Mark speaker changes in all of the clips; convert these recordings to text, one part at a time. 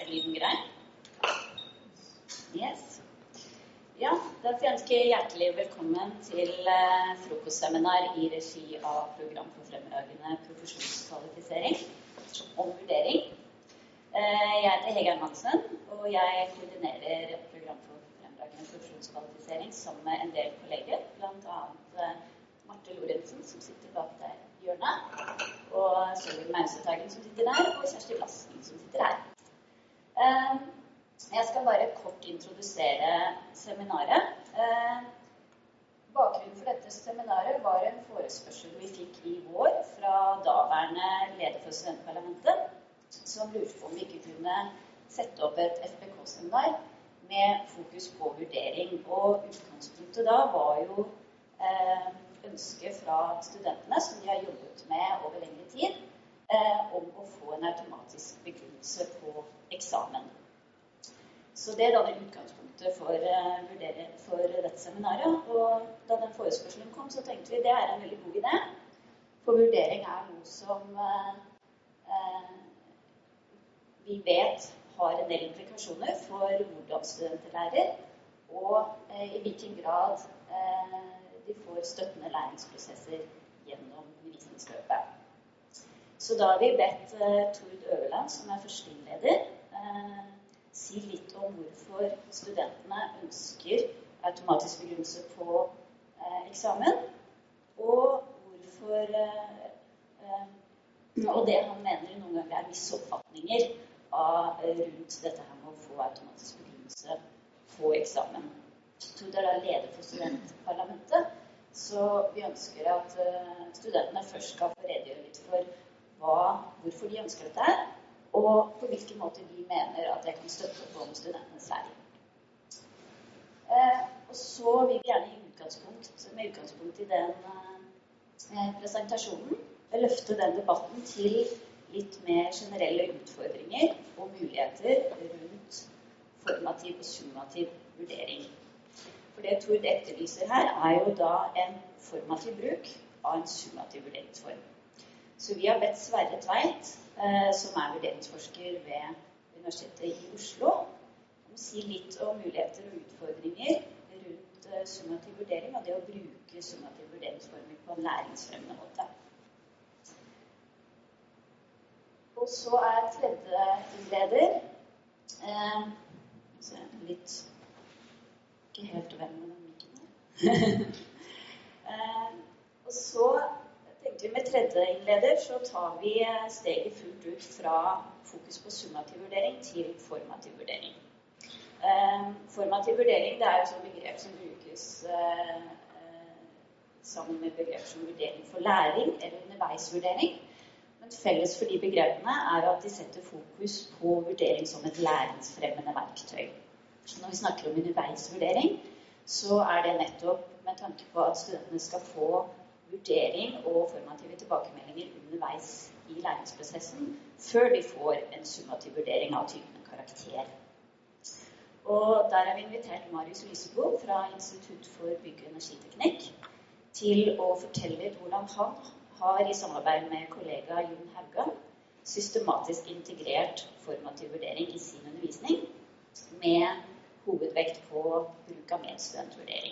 Speaker 1: lyden grei? Yes. Ja, da får jeg ønske hjertelig velkommen til frokostseminar i regi av Program for fremragende profesjonskvalifisering om vurdering. Jeg heter Hege Hermansen, og jeg koordinerer et program for fremragende profesjonskvalifisering sammen med en del kolleger, blant annet Marte Lorentzen, som sitter bak der i hjørnet, og Sølvi Mausetagen, som sitter der, og Kjersti Blassen, som sitter her. Jeg skal bare kort introdusere seminaret. Bakgrunnen for dette seminaret var en forespørsel vi fikk i vår fra daværende leder for studentparlamentet, som lurte på om vi ikke kunne sette opp et FPK-seminar med fokus på vurdering. Og utgangspunktet da var jo ønske fra studentene, som de har jobbet med over lengre tid, om å få en automatisk begrunnelse på eksamen. Så det danner utgangspunktet for dette seminaret, og da den forespørselen kom, så tenkte vi det er en veldig god idé, for vurdering er noe som vi vet har en del implikasjoner for hvordan studenter lærer, og i hvilken grad de får støttende læringsprosesser gjennom undervisningsløpet. Så da har vi bedt Tord Øverland, som er førsteinnleder, si litt om hvorfor studentene ønsker automatisk begrunnelse på eksamen, og hvorfor og det han mener noen ganger er misoppfatninger rundt dette her med å få automatisk begrunnelse på eksamen. Tord er da leder for studentparlamentet, så vi ønsker at studentene først skal få redegjøre litt for hvorfor de ønsker dette her, og på hvilken måte vi mener at det kan støtte opp om studentenes læring. Og så vil vi gjerne med utgangspunkt i den presentasjonen løfte den debatten til litt mer generelle utfordringer og muligheter rundt formativ og summativ vurdering. For det Tord etterlyser her er jo da en formativ bruk av en summativ vurderingsform. Så vi har bedt Sverre Tveit, som er vurderingsforsker ved Universitetet i Oslo, om å si litt om muligheter og utfordringer rundt summativ vurdering, og det å bruke summativ vurderingsformer på en læringsfremmende måte. Og så er tredje innleder ikke helt å vende med den mikken her. Og så tenkte vi med tredje innleder så tar vi steget fullt ut fra fokus på summativ vurdering til formativ vurdering. Formativ vurdering det er jo sånn begrep som brukes sammen med begrep som vurdering for læring eller underveisvurdering. Men felles for de begrepene er at de setter fokus på vurdering som et læringsfremmende verktøy. Så når vi snakker om underveisvurdering, så er det nettopp med tanke på at studentene skal få vurdering og formative tilbakemeldinger underveis i læringsprosessen, før de får en summativ vurdering av typen karakter. Og der har vi invitert Marius Lysebo fra Institutt for bygg- og energiteknikk til å fortelle litt hvordan han har i samarbeid med kollega Jon Haugan systematisk integrert formativ vurdering i sin undervisning, med hovedvekt på bruk av medstudentvurdering.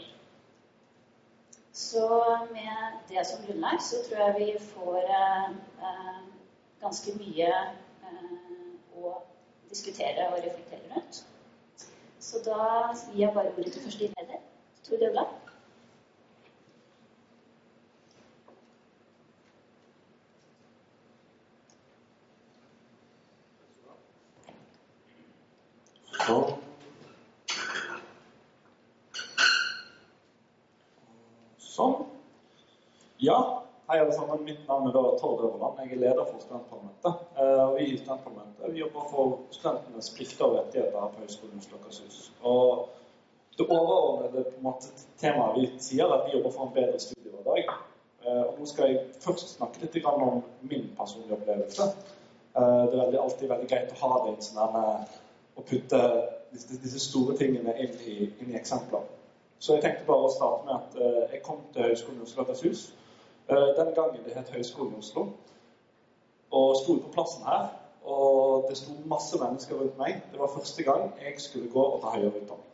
Speaker 1: Så med det som grunnlag så tror jeg vi får ganske mye å diskutere og reflektere rundt. Så da gir jeg bare ordet til første innleder, Tord Øverland.
Speaker 2: Sånn. Ja, hei alle sammen. Mitt navn er da Tord Øverland. Jeg er leder for studentparlamentet. Og vi i studentparlamentet vi jobber for studentenes plikter og rettigheter her på Høgskolen Oslo og Akershus. Og det overordnede på en måte temaet vi sier at vi jobber for en bedre studiehverdag. Og nå skal jeg først snakke litt om min personlige opplevelse. Det er alltid veldig greit å ha det i sånn å putte disse store tingene inn i eksempler. Så jeg tenkte bare å starte med at jeg kom til Høgskolen Oslo og Akershus den gangen det het Høgskolen Oslo, og stod på plassen her og det stod masse mennesker rundt meg. Det var første gang jeg skulle gå og ta høyere utdanning.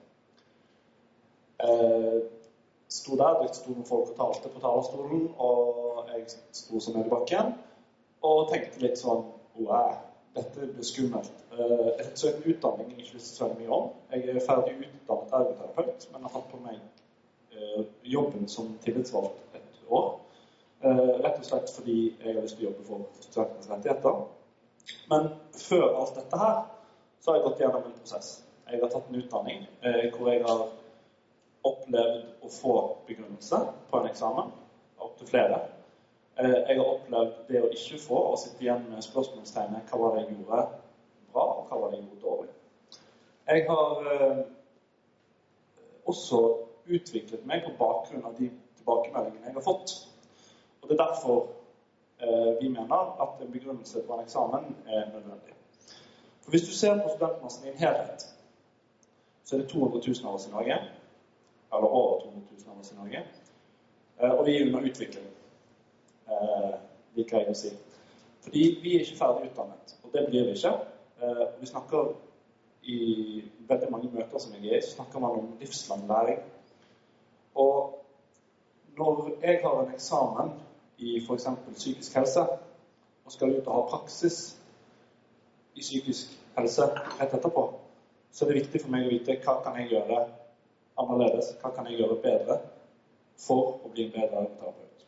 Speaker 2: Stod der, det stod noen folk og talte på talerstolen, og jeg stod så ned i bakken, og tenkte litt sånn, wow, dette blir skummelt. Jeg søkte utdanning jeg ikke visste så veldig mye om. Jeg ferdig utdannet ergoterapeut, men har tatt på meg jobben som tillitsvalgt et år. Rett og slett fordi jeg har lyst til å jobbe for studentenes rettigheter. Men før alt dette her, så har jeg gått gjennom en prosess. Jeg har tatt en utdanning hvor jeg har opplevd å få begrunnelse på en eksamen, opp til flere. Jeg har opplevd det å ikke få, og sitte igjen med spørsmålstegnet hva var det jeg gjorde bra, og hva var det jeg gjorde dårlig. Jeg har også utviklet meg på bakgrunn av de tilbakemeldingene jeg har fått. Og det er derfor vi mener at en begrunnelse på en eksamen er nødvendig. For hvis du ser på studentmassen i en helhet, så er det 200 000 av oss i Norge, eller over 200 000 av oss i Norge, og vi er under utvikling, liker jeg å si. Fordi vi er ikke ferdig utdannet, og det blir vi ikke. Vi snakker i veldig mange møter som jeg er, så snakker man om livslang læring. Og når jeg har en eksamen i for eksempel psykisk helse, og skal ut og ha praksis i psykisk helse rett etterpå, så er det viktig for meg å vite hva kan jeg gjøre annerledes, hva kan jeg gjøre bedre for å bli en bedre ergoterapeut.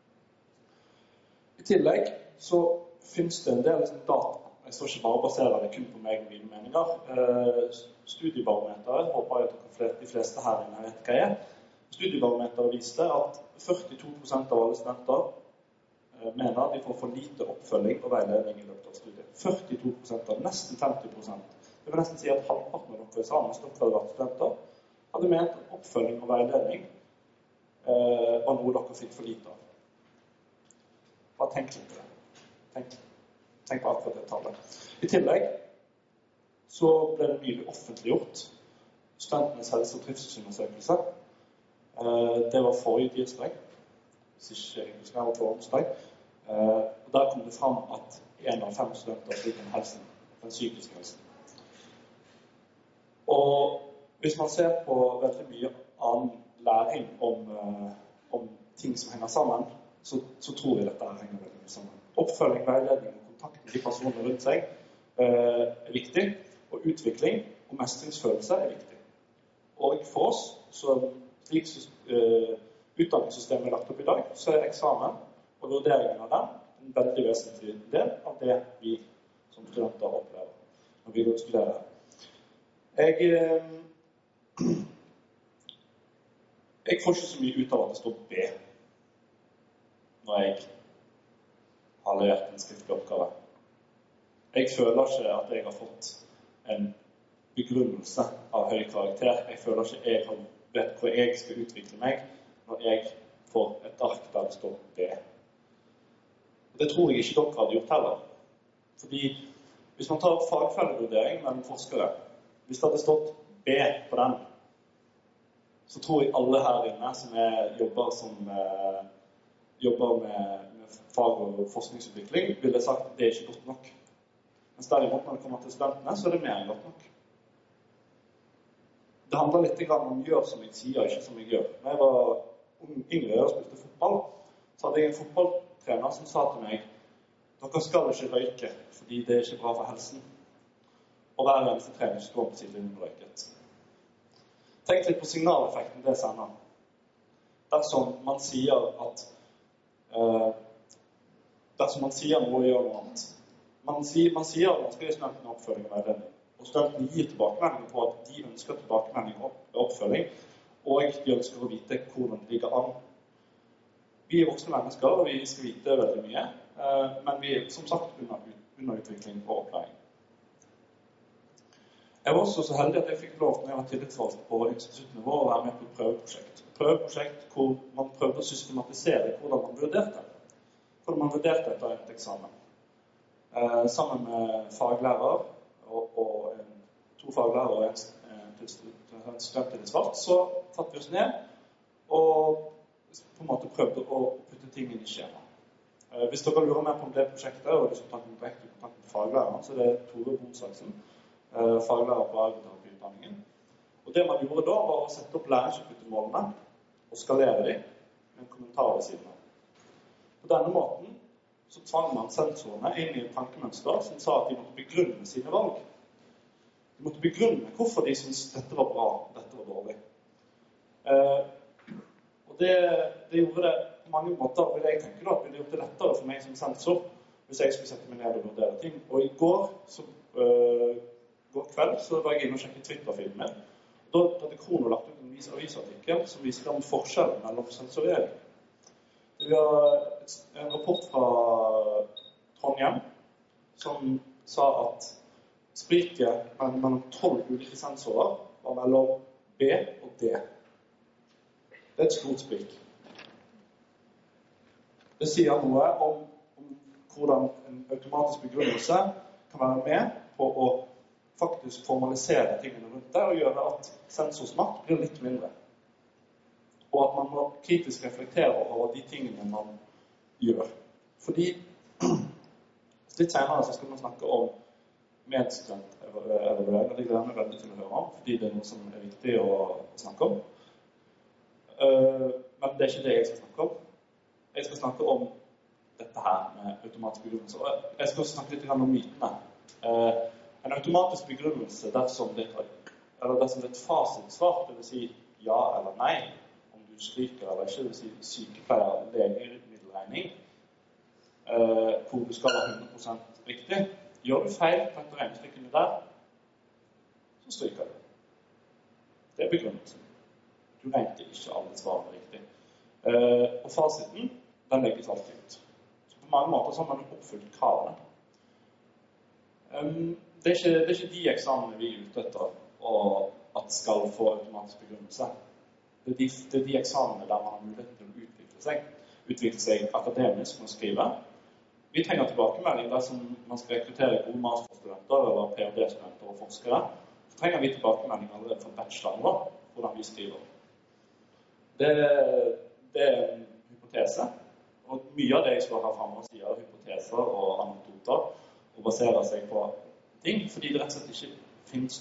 Speaker 2: I tillegg så finnes det en del data. Jeg står ikke bare og baserer det kun på meg og mine meninger. Studiebarometeret, håper jeg at de fleste her inne vet hva er. Studiebarometeret viste at 42% av alle studenter mener de får for lite oppfølging og veiledning i løpet av studiet. 42% av nesten 50%. Det vil nesten si at halvparten av dere sammen, hvis dere hadde vært studenter, hadde ment at oppfølging og veiledning var noe dere fikk for lite av. Bare tenk litt på det. Tenk på akkurat det tallet. I tillegg så ble det nylig offentliggjort studentenes helse- og trivselsundersøkelse. Det var forrige tirsdag, hvis ikke jeg husker på onsdag. Og der kom det fram at 1 av 5 studenter sliter med helsen, den psykiske helsen. Og hvis man ser på veldig mye annen læring om ting som henger sammen, så tror jeg dette henger veldig mye sammen. Oppfølging, veiledning og kontakt med de personene rundt seg er viktig, og utvikling og mestringsfølelse er viktig. Og for oss, så slik utdanningssystemet er lagt opp i dag, så er eksamen og vurderingen av den en veldig vesentlig del av det vi som studenter opplever når vi går og studerer. Jeg får ikke så mye ut av at det står B når jeg har levert en skriftlig oppgave. Jeg føler ikke at jeg har fått en begrunnelse av høy karakter. Jeg føler ikke jeg vet hvor jeg skal utvikle meg når jeg får et ark der det står B. Det tror jeg ikke dere hadde gjort heller. Fordi hvis man tar fagfellevurdering mellom forskere, hvis det hadde stått B på den, så tror jeg alle her inne som jobber med fag- og forskningsutvikling ville sagt at det er ikke godt nok. Mens derimot når det kommer til studentene, så er det mer enn godt nok. Det handler litt om gjør som jeg sier, ikke som jeg gjør. Når jeg var yngre og spilte fotball, så hadde jeg en fotballtrener som sa til meg, dere skal ikke røyke, fordi det er ikke bra for helsen. Og hver eneste trening står på sidelinjen røyket. Tenk litt på signaleffekten det sender. Dersom man sier at dersom man sier noe og gjør noe annet. Man sier at man skal gi studentene oppfølging og veiledning. Og studentene gir tilbakemelding på at de ønsker tilbakemelding og oppfølging, og de ønsker å vite hvordan det ligger an. Vi er voksne mennesker, og vi skal vite veldig mye, men vi er som sagt under utvikling og opplæring. Jeg var også så heldig at jeg fikk lov når jeg var tillitsvalgt på instituttene våre å være med på et prøveprosjekt. Et prøveprosjekt hvor man prøvde å systematisere hvordan man vurderte. Hvordan man vurderte etter et eksamen. Sammen med faglærer og 2 faglærere og en studenttillitsvalgt, så tatt vi oss ned og på en måte prøvde å putte ting inn i skjema. Hvis dere lurer mer på det prosjektet, og hvis dere tar kontakt med faglæreren, så det Tore Bonsaksen, faglærer på ergoterapiutdanningen. Og det man gjorde da var å sette opp læringsutbyttemålene og skalere dem med en kommentar ved siden av. På denne måten så tvang man sensorene inn i et tankemønster som sa at de måtte begrunne sine valg. De måtte begrunne hvorfor de syntes dette var bra, dette var dårlig. Og det gjorde det på mange måter, vil jeg tenke da, det gjorde det lettere for meg som sensor hvis jeg skulle sette meg ned og vurdere ting. Og i går kveld så var jeg inne og sjekket Twitter-filmen min. Da hadde Krono lagt ut en avisartikkel som viser om forskjellen mellom sensorering. Vi har en rapport fra Trondheim som sa at spriket mellom 12 ulike sensorer var mellom B og D. Det et stort sprik. Det sier noe om hvordan en automatisk begrunnelse kan være med på å faktisk formalisere tingene rundt det og gjøre at sensorsmakt blir litt mindre. Og at man må kritisk reflektere over de tingene man gjør. Fordi litt senere så skal man snakke om medstudentevaluering, og det gleder meg veldig til å høre om, fordi det er noe som er viktig å snakke om. Men det er ikke det jeg skal snakke om. Jeg skal snakke om dette her med automatisk begrunnelse. Og jeg skal snakke litt om mytene. En automatisk begrunnelse dersom det er et fasitsvar, det vil si ja eller nei, om du stryker eller ikke, det vil si sykepleier, legemiddelregning, hvor du skal være 100% riktig. Gjør du feil på et regnestykkene der, så stryker du. Det er begrunnelsen. Du regner ikke alle svarene riktig. Og fasiten, den legges alltid ut. Så på mange måter så har man oppfylt kravene. Det er ikke de eksamene vi er ute etter og at skal få automatisk begrunnelse. Det er de eksamene der man har mulighet til å utvikle seg akademisk med å skrive. Vi trenger tilbakemelding dersom man skal rekruttere gode masterstudenter eller PhD-studenter og forskere. Så trenger vi tilbakemelding allerede fra bacheloren vår, hvordan vi skriver. Det er en hypotese, og mye av det jeg skal ha fremme og sier hypoteser og anekdoter, og baserer seg på ting, fordi det rett og slett ikke finnes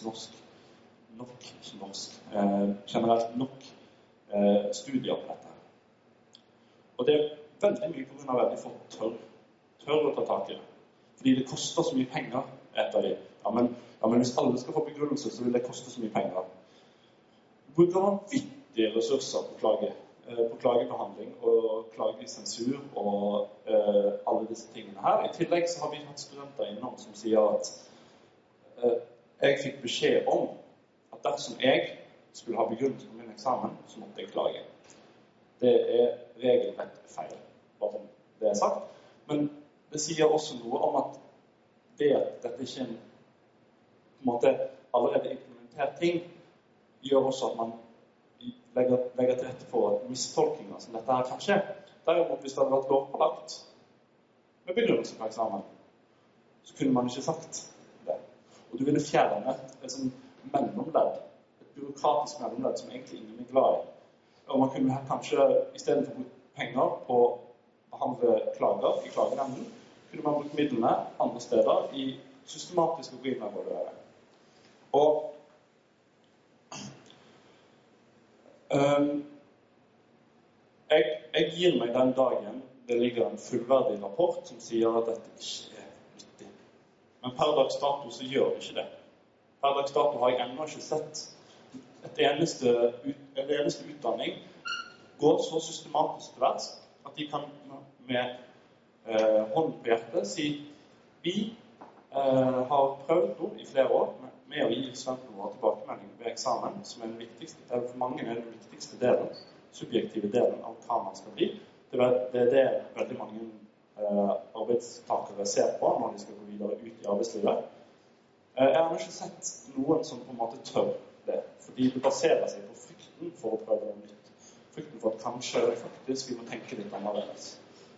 Speaker 2: generelt nok studier på dette. Og det er veldig mye på grunn av veldig få tør å ta tak i det. Fordi det koster så mye penger etter det. Ja, men hvis alle skal få begrunnelse, så vil det koste så mye penger. Vi bruker vanvittige ressurser på klagebehandling og klagesensur og alle disse tingene her. I tillegg så har vi hatt studenter innom som sier at jeg fikk beskjed om at dersom jeg skulle ha begrunnelse på min eksamen, så måtte jeg klage. Det er regelrett feil, bare som det er sagt. Men det sier også noe om at dette ikke en på en måte allerede implementert ting, gjør også at man legger til rette for mistolkinger som dette her kan skje. Derimot, hvis det hadde vært lovpålagt med begrunnelse på eksamen, så kunne man ikke sagt det. Og du ville fjerne et mellomledd, et byråkratisk mellomledd som egentlig ingen er glad i. Og man kunne kanskje, i stedet for å bruke penger på å behandle klager i klagenemnden, kunne man bruke midlene andre steder i systematisk å gå inn og evaluere. Og jeg gir meg den dagen det ligger en fullverdig rapport som sier at dette ikke er nyttig. Men per dags dato så gjør det ikke det. Per dags dato har jeg ennå ikke sett en eneste utdanning gå så systematisk til verks at de kan med hånden på hjertet si vi har prøvd nå i flere år med å gi studentene våre tilbakemelding ved eksamen, som er den viktigste, for mange er den viktigste delen, subjektive delen av hva man skal bli. Det er det veldig mange arbeidstakere ser på når de skal gå videre ut i arbeidslivet. Jeg har ikke sett noen som på en måte tør det, fordi det baserer seg på frykten for å prøve noe nytt. Frykten for at kanskje faktisk vi må tenke litt annerledes.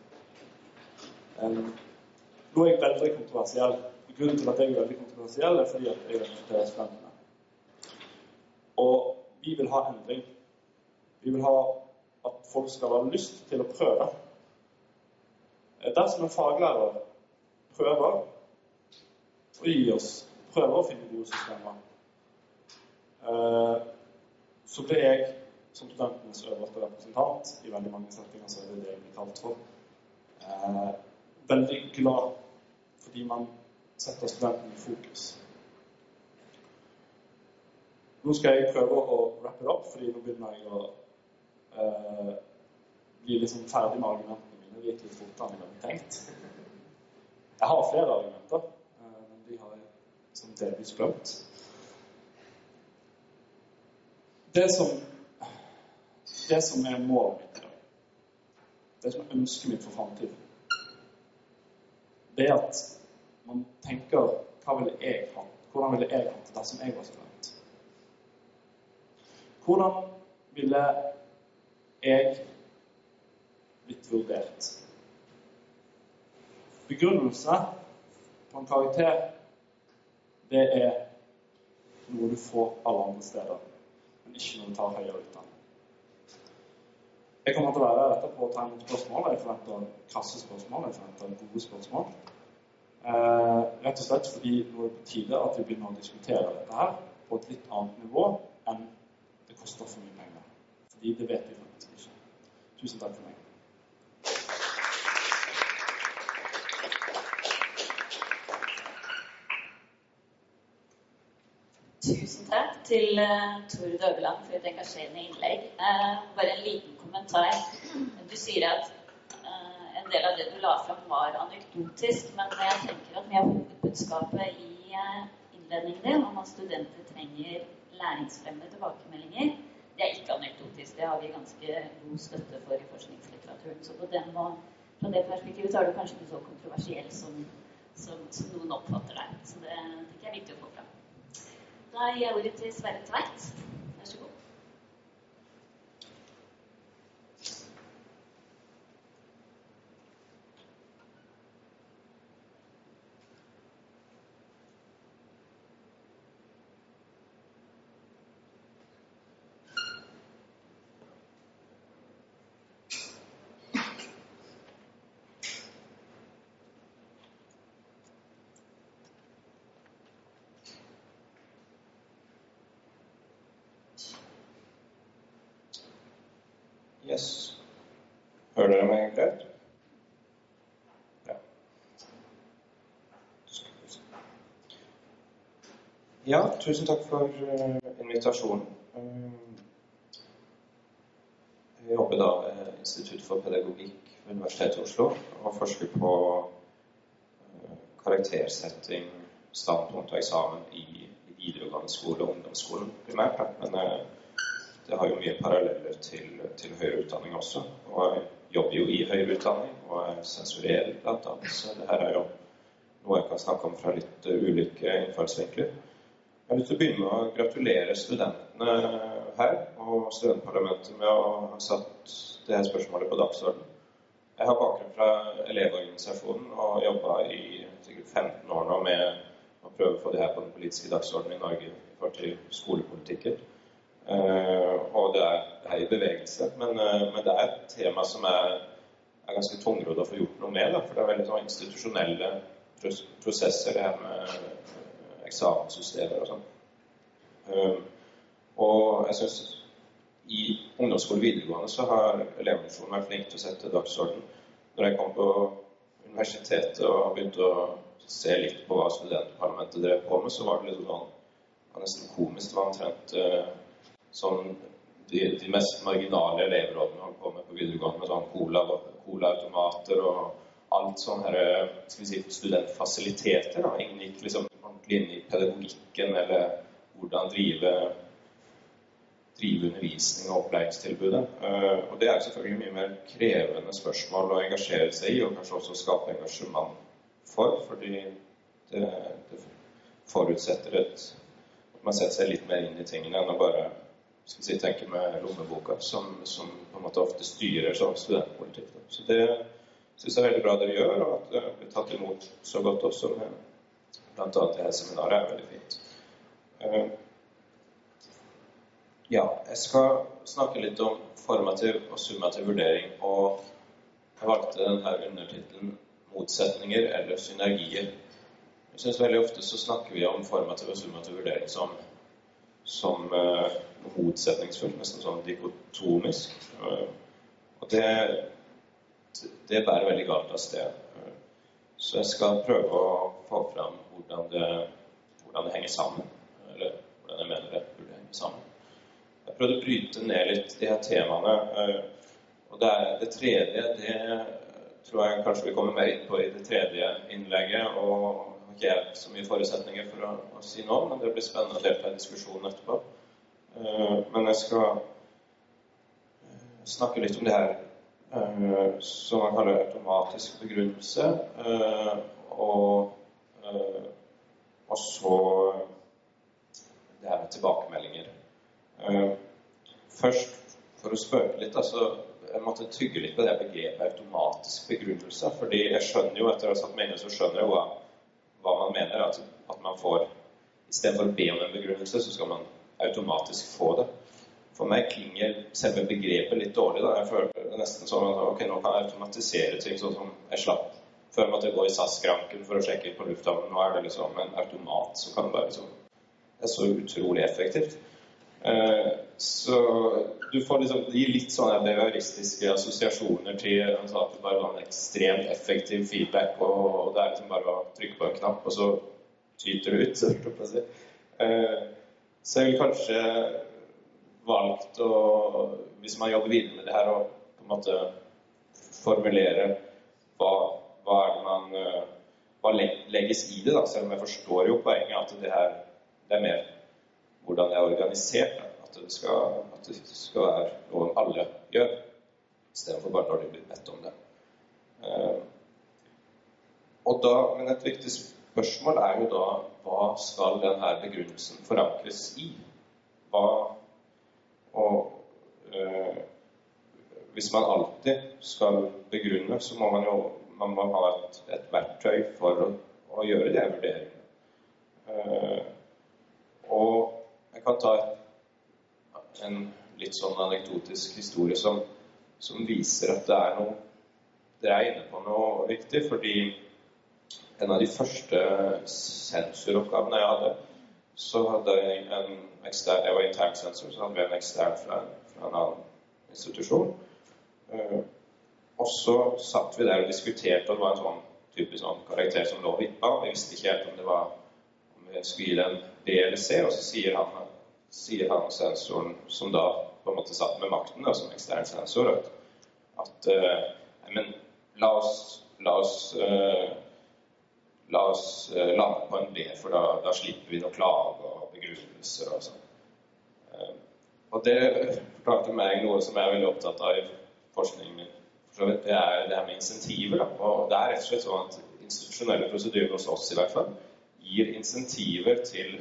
Speaker 2: Nå er jeg veldig kontroversiell. Grunnen til at jeg er veldig kontroversiell er fordi at jeg representerer studentene. Og vi vil ha endring. Vi vil ha at folk skal ha lyst til å prøve. Dersom en faglærer prøver å gi oss, prøver å finne gode systemer, så blir jeg som studentenes øverste representant i veldig mange settinger, så det jeg blir kalt for, veldig glad fordi man setter studenten i fokus. Nå skal jeg prøve å wrap it up, fordi nå begynner jeg å bli liksom ferdig med argumentene mine. Det gikk litt fortere enn jeg hadde tenkt. Jeg har flere argumenter, men de har jeg som delvis glemt. Det som er målet mitt i dag, det som er ønsket mitt for fremtiden, det er at man tenker, hvordan ville jeg hatt det som jeg var student? Hvordan ville jeg blitt vurdert? Begrunnelse på en karakter, det er noe du får alle andre steder, men ikke når du tar høyere utdanning. Jeg kommer til å være her etterpå og ta imot spørsmål. Jeg forventer krasse spørsmål, jeg forventer gode spørsmål. Rett og slett fordi nå er det på tide at vi begynner å diskutere dette her på et litt annet nivå enn det koster for mye penger. Fordi det vet vi faktisk ikke. Tusen takk for meg.
Speaker 1: Tusen takk til Tore Døveland for et engasjerende innlegg. Bare en liten kommentar. Du sier at en del av det du la frem var anekdotisk, men jeg tenker at mye av hovedbudskapet i innledningen din om at studenter trenger læringsfremmende tilbakemeldinger, det er ikke anekdotisk. Det har vi ganske god støtte for i forskningslitteraturen. Så på fra det perspektivet så er du kanskje ikke så kontroversiell som noen oppfatter deg. Så det tenker jeg er viktig å få frem. Da gir jeg ordet til Sverre Tveit. Vær så god.
Speaker 3: Yes. Hører dere meg greit? Ja. Ja, tusen takk for invitasjonen. Jeg jobber da ved Institutt for pedagogikk ved Universitetet i Oslo og forsker på karaktersetting, standpunkt og eksamen i videregående skole og ungdomsskolen primært, men det har jo mye paralleller til høyere utdanning også, og jeg jobber jo i høyere utdanning, og jeg sensurerer blant annet, så det her er jo noe jeg kan snakke om fra litt ulike innfallsvinkler. Jeg har lyst til å begynne med å gratulere studentene her, og studentparlamentet med å ha satt det her spørsmålet på dagsordenen. Jeg har bakgrunn fra elevorganisasjonen, og jobbet i sikkert 15 år nå med å prøve å få det her på den politiske dagsordenen i Norge i forhold til skolepolitikken. Og det er i bevegelse, men det er et tema som er ganske tungrodd å få gjort noe med, for det er veldig sånn institusjonelle prosesser, det her med eksamenssystemer og sånn. Og jeg synes i ungdomsskole videregående så har elevorganisasjonen vært flink til å sette dagsorden. Når jeg kom på universitetet og begynte å se litt på hva studentparlamentet drev på med, så var det litt sånn, det var nesten komisk, det var omtrent sånn de mest marginale elevrådene holdt på med på videregående, med sånn cola-automater og alt sånn her, skal vi si, studentfasiliteter. Da. Ingen gikk liksom ordentlig inn i pedagogikken eller hvordan drive undervisning og opplæringstilbudet. Og det er selvfølgelig mye mer krevende spørsmål å engasjere seg i, og kanskje også skape engasjement fordi det forutsetter at man setter seg litt mer inn i tingene enn å bare tenke med lommeboka, som på en måte ofte styrer sånn studentpolitikk. Så det synes jeg er veldig bra dere gjør, og at det blir tatt imot så godt også med blant annet det her seminaret er veldig fint. Ja, jeg skal snakke litt om formativ og summativ vurdering, og Jeg valgte denne undertitelen «Motsetninger eller synergier». Jeg synes veldig ofte så snakker vi om formativ og summativ vurdering som motsetningsfullt, nesten sånn dikotomisk. Og det bærer veldig galt av sted. Så jeg skal prøve å få fram hvordan det henger sammen, eller hvordan jeg mener det burde henge sammen. Jeg prøvde å bryte ned litt de her temaene, og det tredje, det tror jeg kanskje vi kommer mer inn på i det tredje innlegget, og ikke jeg så mye forutsetninger for å si noe, men det blir spennende å delta i diskusjonen etterpå. Men jeg skal snakke litt om det her som man kaller automatisk begrunnelse, og så det her med tilbakemeldinger. Først, for å spøke litt, altså, jeg måtte tygge litt på det begrepet automatisk begrunnelse, fordi jeg skjønner jo, etter å ha satt meg inn, så skjønner jeg hva man mener, at man får, i stedet for å be om en begrunnelse, så skal man automatisk få det. For meg klinger selve begrepet litt dårlig da. Jeg føler det nesten sånn at ok, nå kan jeg automatisere ting sånn som jeg slapp. Før måtte jeg gå i SAS-skranken for å sjekke på lufthavnen. Nå er det liksom en automat som kan være liksom, det er så utrolig effektivt. Så du får liksom, det gir litt sånne behavioristiske assosiasjoner til at du bare har en ekstremt effektiv feedback, og det er liksom bare å trykke på en knapp, og så tyter det ut, så jeg vil kanskje valgt å, hvis man jobber videre med det her, og på en måte formulere hva er det man, hva legges i det da, selv om jeg forstår jo poenget at det her, det er mer hvordan det er organisert, da. At det skal være noe alle gjør, i stedet for bare når de blir bedt om det. Men et viktig spørsmål er jo da, hva skal denne begrunnelsen forankres i? Hvis man alltid skal begrunne, så må man må ha et verktøy for å gjøre de vurderingene. Og jeg kan ta en litt sånn anekdotisk historie som viser at det er inne på noe viktig, fordi en av de første sensuroppgavene jeg hadde, så hadde jeg jeg var intern sensor, så hadde vi en ekstern fra en annen institusjon. Og så satt vi der og diskuterte, og det var en sånn type sånn karakter som lå vippa. Vi visste ikke helt om vi skulle gi den B eller C, og så sier han sensoren, som da på en måte satt med makten, da, som ekstern sensor, at men la oss lande på en B, for da slipper vi noe klage og begrunnelser og sånn. Og det fortalte meg noe som jeg er veldig opptatt av i forskningen min. Det er det her med insentiver, da. Og det er rett og slett sånn at institusjonelle prosedyrer hos oss i hvert fall gir insentiver til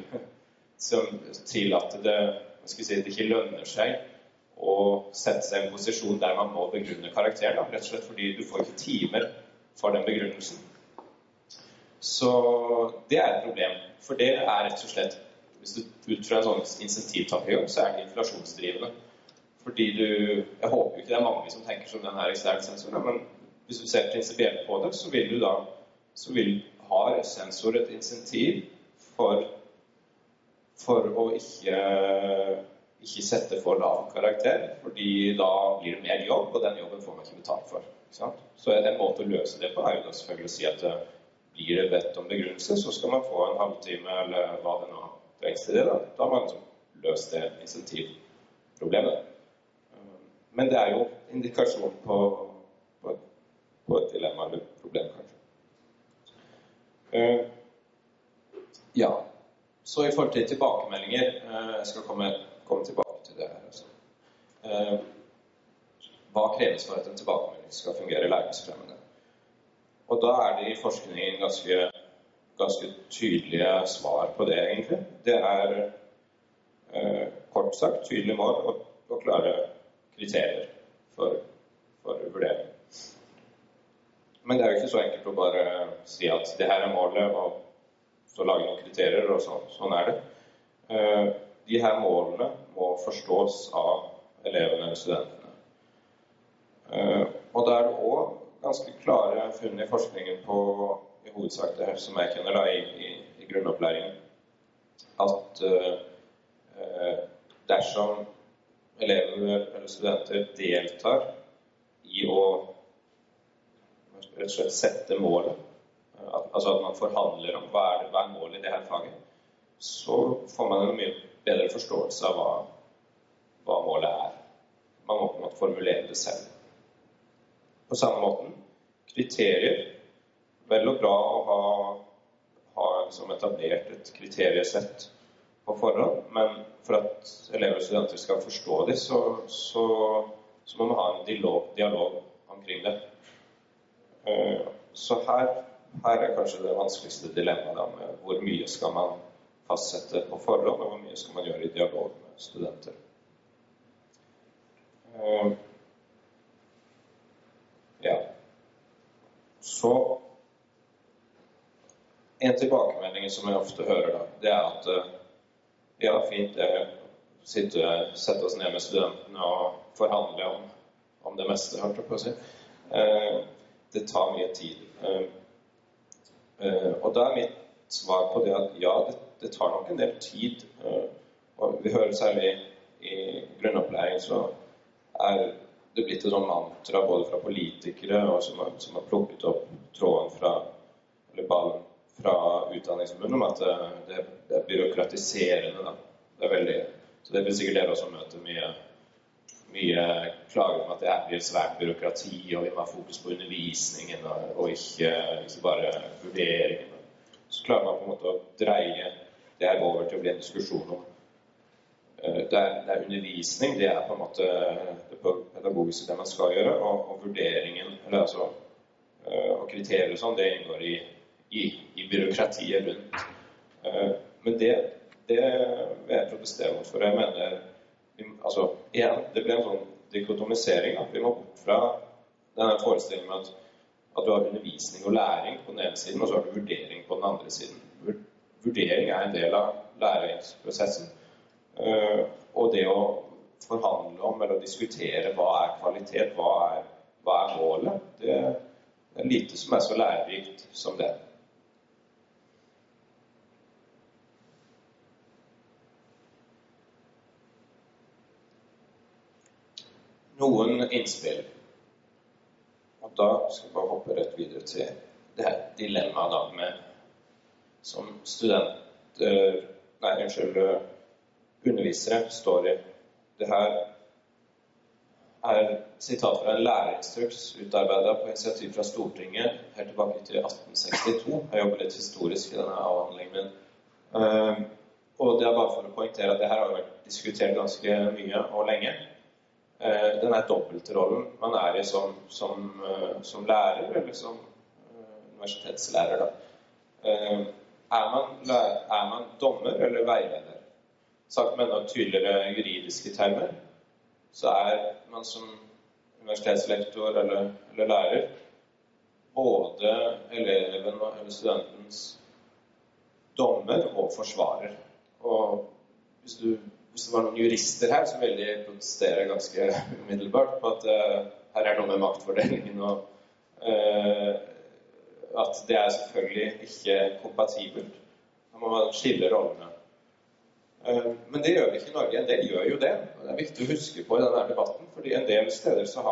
Speaker 3: at det ikke lønner seg å sette seg i en posisjon der man må begrunne karakter, da. Rett og slett fordi du får ikke timer for den begrunnelsen. Så det er et problem, for det er rett og slett, hvis du ut fra en sånn insentivtankegang, så er det inflasjonsdrivende. Fordi jeg håper jo ikke det er mange som tenker som den her eksterne sensoren, men hvis du ser prinsipielt på det, så vil ha sensor et insentiv for å ikke sette for lav karakter, fordi da blir det mer jobb, og den jobben får man ikke betalt for. Ikke sant? Så en måte å løse det på er jo da selvfølgelig å si at blir det bedt om begrunnelse, så skal man få en halvtime, eller hva det nå trengs til det. Da har man løst det insentivproblemet. Men det er jo indikasjon på et dilemma eller problem, kanskje. Ja, så i forhold til tilbakemeldinger, jeg skal komme tilbake til det her også. Hva kreves for at en tilbakemelding skal fungere læringsfremmende? Og da er det i forskningen ganske tydelige svar på det, egentlig. Det er kort sagt tydelige mål og klare kriterier for vurdering. Men det er jo ikke så enkelt å bare si at det her er målet, og så lage noen kriterier, og sånn er det. De her målene må forstås av elevene eller studentene. Og da er det også ganske klare funn I forskningen på I hovedsak det her som jeg kjenner da I grunnopplæringen. At dersom elever eller studenter deltar I å rett og slett sette målet, altså at man forhandler om hva målet I det her faget, så får man en mye bedre forståelse av hva målet Man må på en måte formulere det selv. På samme måten, kriterier, vel og bra å ha liksom etablert et kriteriesett på forhånd, men for at elever og studenter skal forstå det, så må man ha en dialog omkring det. Så her kanskje det vanskeligste dilemmaet da, med hvor mye skal man fastsette på forhånd, og hvor mye skal man gjøre I dialog med studenter. Ja. Så en tilbakemelding som jeg ofte hører da, det at ja, fint sette oss ned med studentene og forhandle om det meste, hørte jeg på å si. Det tar mye tid. Og da mitt svar på det at ja, det tar nok en del tid. Og vi hører særlig I grunnopplæring så det blitt et sånn mantra både fra politikere og som har plukket opp tråden eller ballen fra utdanningsforbundet om at det byråkratiserende da. Det veldig, så det vil sikkert dere også møte mye klager om at det blir svært byråkrati og vi må ha fokus på undervisningen og ikke bare vurderingen. Så klarer man på en måte å dreie det her over til å bli en diskusjon om det undervisning, det på en måte det pedagogiske det man skal gjøre, og vurderingen, eller altså, og kriterier og sånn, det inngår I byråkratiet rundt. Men det vil jeg protestere mot, for jeg mener, altså, igjen, det blir en sånn dikotomisering, at vi må bort fra denne forestillingen med at du har undervisning og læring på den ene siden, og så har du vurdering på den andre siden. Vurdering en del av læringsprosessen. Og det å forhandle om eller diskutere hva kvalitet, hva målet, det lite som så lærerikt som det. Noen innspill. Og da skal jeg bare hoppe rett videre til det her dilemmaet da med som studenter, undervisere står I. Det her sitat fra en lærerinstruks utarbeidet på initiativ fra Stortinget helt tilbake til 1862. Jeg jobber litt historisk I denne avhandlingen min. Og det bare for å poengtere at det her har vært diskutert ganske mye og lenge. Denne dobbeltrollen man I som lærer eller som universitetslærer da. Man dommer eller veileder? Sagt med noen tydeligere juridiske termer, så man som universitetslektor eller lærer både eleven eller studentens dommer og forsvarer. Og hvis det var noen jurister her, så vil de protestere ganske umiddelbart på at her noe med maktfordelingen, og at det selvfølgelig ikke kompatibelt. Da må man skille rollene. Men det gjør vi ikke I Norge. En del gjør jo det. Og det viktig å huske på I denne debatten, fordi en del steder så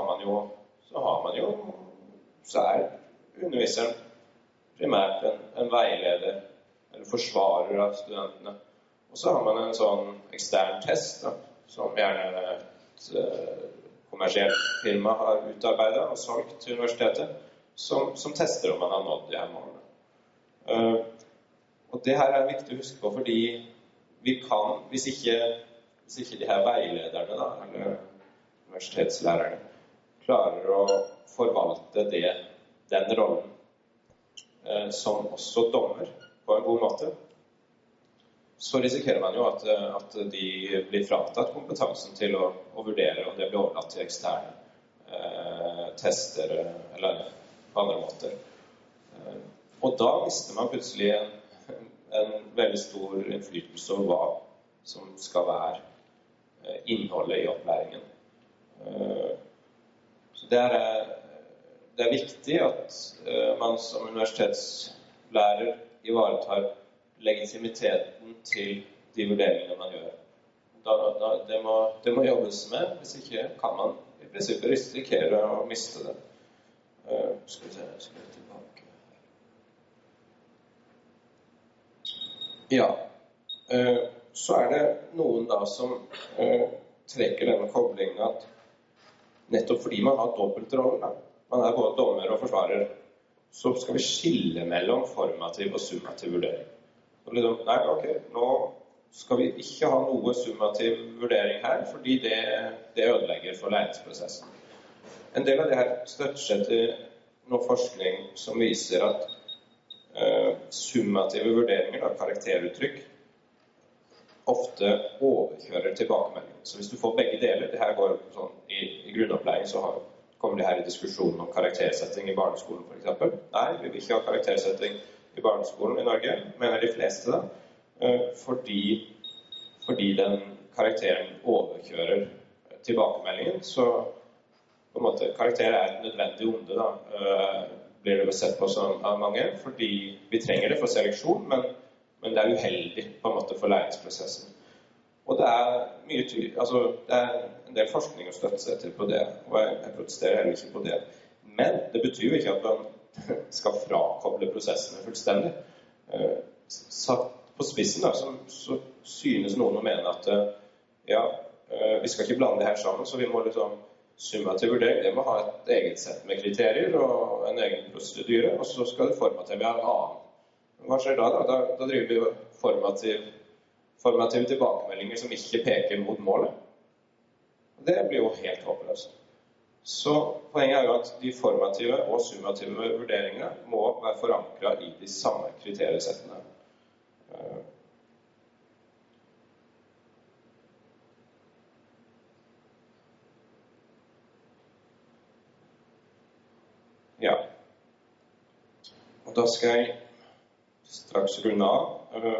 Speaker 3: underviseren primært en veileder eller forsvarer av studentene. Og så har man en sånn ekstern test da, som gjerne et kommersielt firma har utarbeidet og solgt til universitetet, som tester om man har nådd de her målene. Og det her viktig å huske på, fordi vi kan, hvis ikke de her veilederne da, eller universitetslærerne, klarer å forvalte den rollen som også dommer på en god måte, så risikerer man jo at de blir fratatt kompetansen til å vurdere om det blir overlatt til eksterne tester eller på andre måter. Og da mister man plutselig en veldig stor innflytelse over hva som skal være innholdet I opplæringen. Så det det viktig at man som universitetslærer ivaretar legitimiteten til de vurderingene man gjør. Det må jobbes med, hvis ikke kan man i prinsippet risikere å miste det. Skal vi se, skal vi tilbake her. Ja, så det noen da som trekker denne koblingen at nettopp fordi man har dobbeltrollen, man både dommer og forsvarer, så skal vi skille mellom formativ og summativ vurdering. Så blir det, nei, ok, nå skal vi ikke ha noe summativ vurdering her, fordi det ødelegger for læringsprosessen. En del av det her støtter seg til noe forskning som viser at summative vurderinger av karakteruttrykk ofte overkjører tilbakemelding. Så hvis du får begge deler, det her går sånn, i grunnopplæring så kommer det her i diskusjonen om karaktersetting i barneskolen for eksempel. Nei, vi vil ikke ha karaktersetting i barneskolen i Norge, mener de fleste da, fordi den karakteren overkjører tilbakemeldingen, så på en måte, karakter et nødvendig onde da, blir det sett på som av mange, fordi vi trenger det for seleksjon, men det uheldig på en måte for læringsprosessen. Og det mye tydelig, altså det en del forskning å støtte seg til på det, og jeg protesterer heller ikke på det. Men det betyr jo ikke at man skal frakoble prosessene fullstendig. Satt på spissen da, så synes noen å mene at ja, vi skal ikke blande det her sammen, så vi må liksom summativ vurdering, det må ha et eget sett med kriterier og en egen prosedyre, og så skal det formative ha en annen. Hva skjer da? Da driver vi formative tilbakemeldinger som ikke peker mot målet. Det blir jo helt håpløst. Så poenget jo at de formative og summative vurderingene må være forankret i de samme kriteriesettene. Ja. Og da skal jeg straks runde av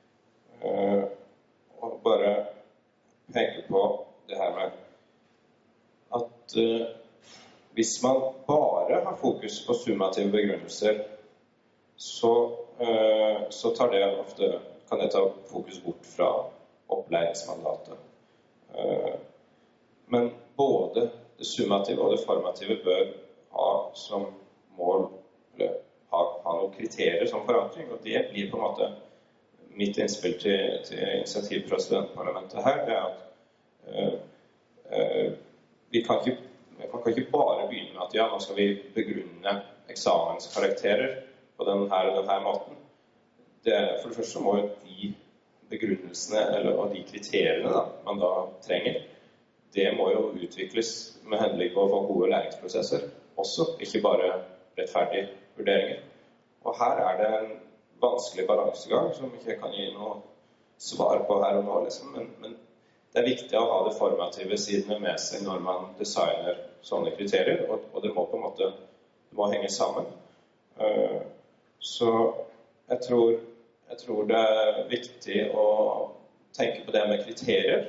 Speaker 3: og bare peke på det her med at hvis man bare har fokus på summative begrunnelser, så tar det ofte, kan det ta fokus bort fra opplæringsmandatet. Men både det summative og det formative bør ha som mål, eller ha noen kriterier som forankring, og det blir på en måte mitt innspill til initiativ fra studentparlamentet her, det at vi kan ikke bare begynne med at ja, nå skal vi begrunne eksamenskarakterer på denne måten. For det første må jo de begrunnelsene og de kriteriene da, man da trenger, det må jo utvikles med henblikk på å få gode læringsprosesser også, ikke bare rettferdige vurderinger. Og her det en vanskelig balansegang som ikke kan gi noe svar på her og nå, liksom. Men det viktig å ha det formative sidene med seg når man designer sånne kriterier, og det må på en måte det må henge sammen. Så jeg tror det viktig å tenke på det med kriterier,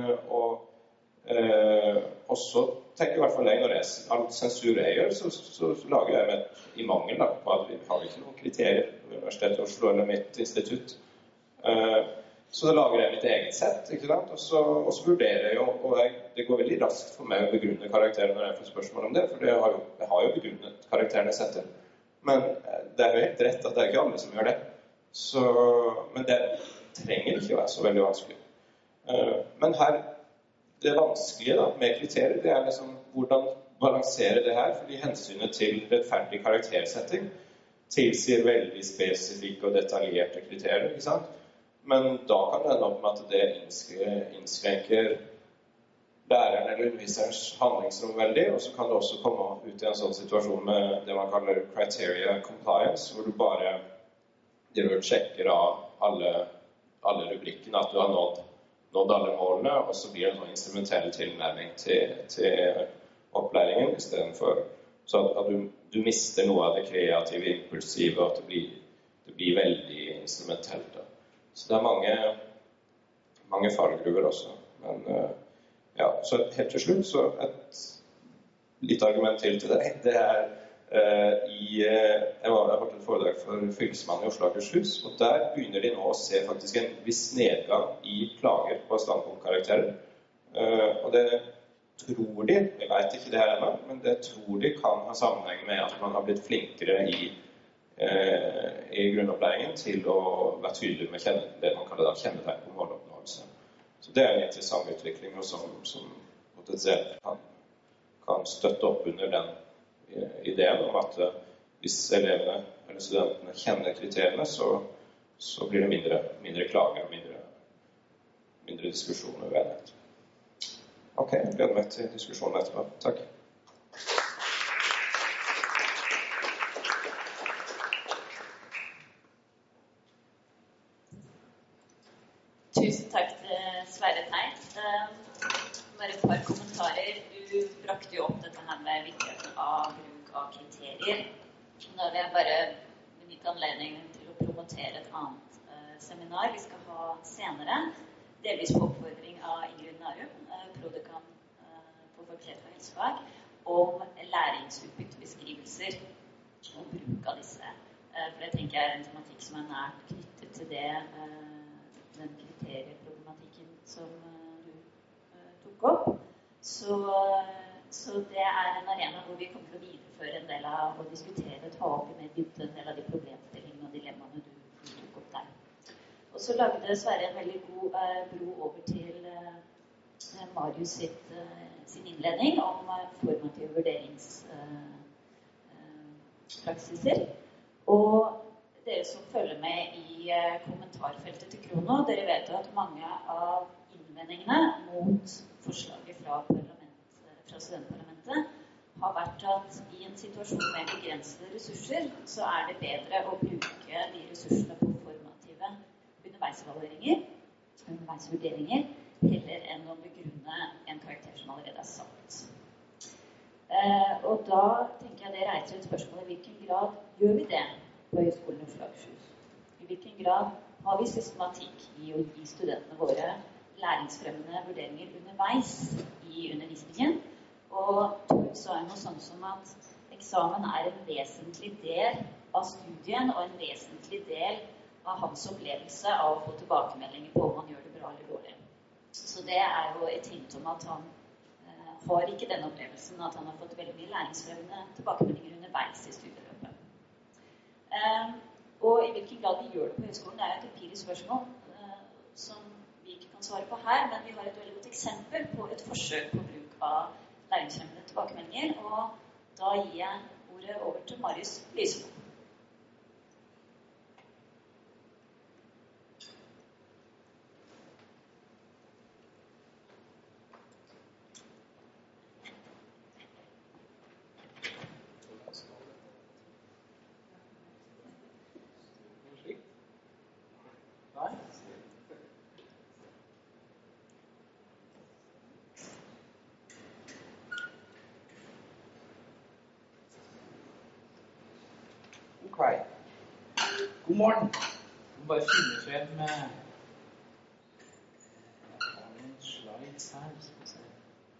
Speaker 3: og også tenker i hvert fall når all sensur jeg gjør, så lager jeg i mangel da, på at vi har ikke noen kriterier på Universitetet i Oslo eller mitt institutt. Så da lager jeg mitt eget sett, ikke sant? Og så vurderer jeg jo, og det går veldig raskt for meg å begrunne karakterer når jeg får spørsmål om det, for jeg har jo begrunnet karakterene settet. Men det jo helt rett at det ikke alle som gjør det. Men det trenger ikke være så veldig vanskelig. Men her, det vanskelige da, med kriterier, det liksom hvordan balansere det her, fordi hensynet til rettferdig karaktersetting tilsier veldig spesifikke og detaljerte kriterier, ikke sant? Men da kan det ende opp med at det innskrenker læreren eller underviserens handlingsrom veldig, og så kan det også komme ut i en sånn situasjon med det man kaller criteria compliance, hvor du bare sjekker av alle rubrikkene at du har nådd alle målene, og så blir det en sånn instrumentell tilnærming til opplæringen, i stedet for så at du mister noe av det kreative, impulsive, og at det blir veldig instrumentellt. Da. Så det mange fallgruver også. Men ja, så helt til slutt, så et litt argument til det. Det Jeg har holdt et foredrag for fylkesmannen i Oslo og Akershus, og der begynner de nå å se faktisk en viss nedgang i klager på standpunktkarakterer. Og det tror de, jeg vet ikke det her ennå, men det tror de kan ha sammenheng med at man har blitt flinkere i grunnopplæringen til å være tydelig med det man kaller kjennetegn på måloppnåelse. Så det er en interessant utvikling, og som potensielt kan støtte opp under den ideen om at hvis elevene eller studentene kjenner kriteriene, så blir det mindre klager, mindre diskusjoner ved det. Ok, jeg gleder meg til diskusjonen etterpå. Takk.
Speaker 1: Tusen takk til Sverre Teit. Bare et par kommentarer. Du brakte jo opp dette her med viktigheten av bruk av kriterier. Da vil jeg bare benytte anledningen til å promotere et annet seminar vi skal ha senere. Delvis på oppfordring av Ingrid Narum, prodekan på Fakultet for helsefag, om læringsutbyttebeskrivelser og bruk av disse. For det tenker jeg er en tematikk som er nært knyttet til den kriterieproblematikken som du tok opp. Så det er en arena hvor vi kommer til å videreføre en del av å diskutere, ta opp i mer dybde en del av de problemstillingene og dilemmaene du tok opp der. Og så lagde Sverre en veldig god bro over til Marius sin innledning om formative vurderingspraksiser. Og dere som følger med i kommentarfeltet til Krono, dere vet at mange av innvendingene mot forslaget fra studentparlamentet har vært at i en situasjon med begrensede ressurser, så er det bedre å bruke de ressursene på formative underveisvurderinger, heller enn å begrunne en karakter som allerede er satt. Og da tenker jeg det reiser et spørsmål: i hvilken grad gjør vi det på Høgskolen i Oslo og Akershus? I hvilken grad har vi systematikk i å gi studentene våre læringsfremmende vurderinger underveis i undervisningen? Og Tor sa noe sånn som at eksamen er en vesentlig del av studien og en vesentlig del av hans opplevelse av å få tilbakemeldinger på om man gjør det bra eller dårlig. Så det er jo et hint om at han har ikke den opplevelsen at han har fått veldig mye læringsfremmende tilbakemeldinger underveis i studieløpet. Og i hvilken grad vi gjør det på høyskolen, det er et empirisk spørsmål som vi ikke kan svare på her, men vi har et veldig godt eksempel på et forsøk på bruk av læringsfremmende tilbakemeldinger, og da gir jeg ordet over til Marius Lysmo.
Speaker 4: Ok. God morgen. Jeg må bare finne frem noen slides her. Skal vi se.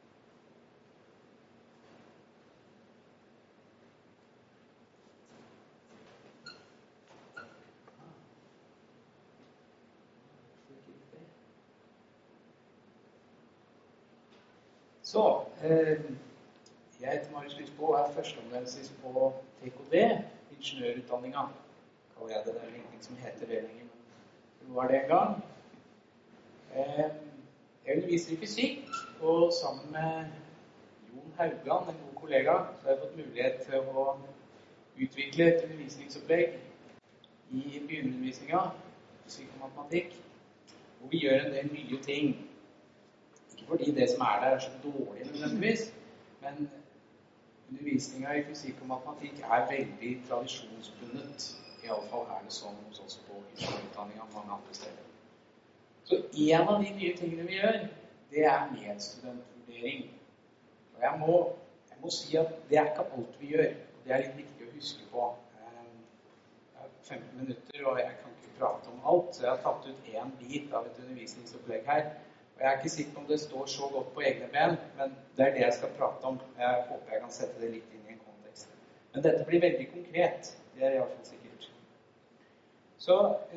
Speaker 4: Så, jeg heter Marius Lysmo og er førsteamanuensis på TKD, ingeniørutdanninga. Kaller jeg det, det er ingenting som heter det lenger, men det var det en gang. Jeg underviser i fysikk, og sammen med Jon Haugland, en god kollega, så har jeg fått mulighet til å utvikle et undervisningsopplegg i begynnerundervisninga, fysikk og matematikk, hvor vi gjør en del nye ting. Ikke fordi det som er der så dårlig nødvendigvis, men undervisninga i fysikk og matematikk er veldig tradisjonsbundet. I alle fall er det sånn hos oss på ingeniørutdanninga og mange andre steder. Så en av de nye tingene vi gjør, det er medstudentvurdering. Og jeg må si at det er ikke alt vi gjør, og det er litt viktig å huske på. Jeg har 15 minutter, og jeg kan ikke prate om alt, så jeg har tatt ut en bit av et undervisningsopplegg her. Og jeg er ikke sikker på om det står så godt på egne ben, men det er det jeg skal prate om. Jeg håper jeg kan sette det litt inn i en kontekst. Men dette blir veldig konkret. Det I hvert fall sikkert. Så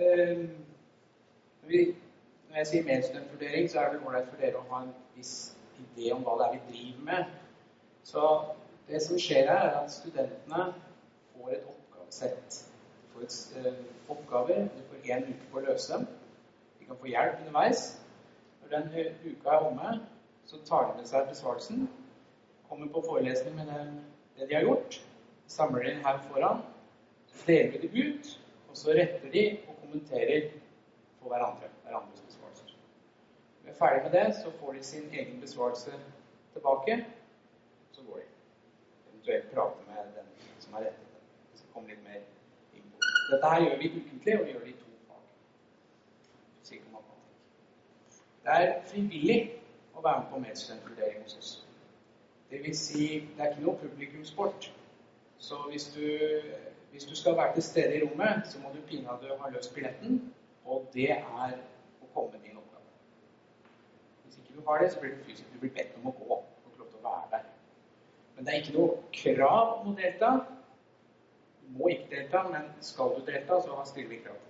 Speaker 4: når jeg sier medstudentvurdering, så det vel ålreit for dere å ha en viss idé om hva det vi driver med. Så det som skjer her, at studentene får et oppgavesett. De får et oppgaver, de får 1 uke på å løse dem. De kan få hjelp underveis. Når den uka omme, så tar de med seg besvarelsen, kommer på forelesning med det de har gjort, samler de her foran, så deler de det ut, og så retter de og kommenterer på hverandres besvarelser. Når de ferdig med det, så får de sin egen besvarelse tilbake, så går de. Eventuelt prate med den som har rettet det. Det skal komme litt mer inn på. Dette her gjør vi ukentlig, og vi gjør det I 2 fag. Fysikk og matematikk. Det frivillig å være med på medstudentvurdering hos oss. Det vil si, det ikke noe publikumsport. Så hvis du skal være til stede I rommet, så må du pinadø ha løst billetten, og det å komme med din oppgave. Hvis ikke du har det, så blir det fysisk. Du blir bedt om å gå, og få lov til å være der. Men det ikke noe krav om å delta. Du må ikke delta, men skal du delta, så stiller vi krav.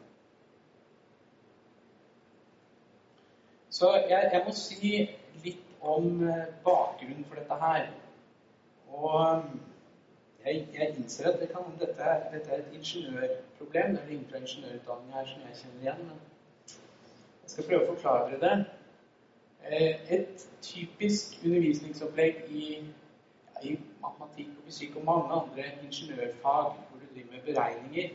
Speaker 4: Så jeg må si litt om bakgrunnen for dette her. Og jeg innser at dette et ingeniørproblem. Det innenfor ingeniørutdanning her som jeg kjenner igjen. Men jeg skal prøve å forklare dere det. Et typisk undervisningsopplegg I matematikk og fysikk og mange andre ingeniørfag hvor du driver med beregninger.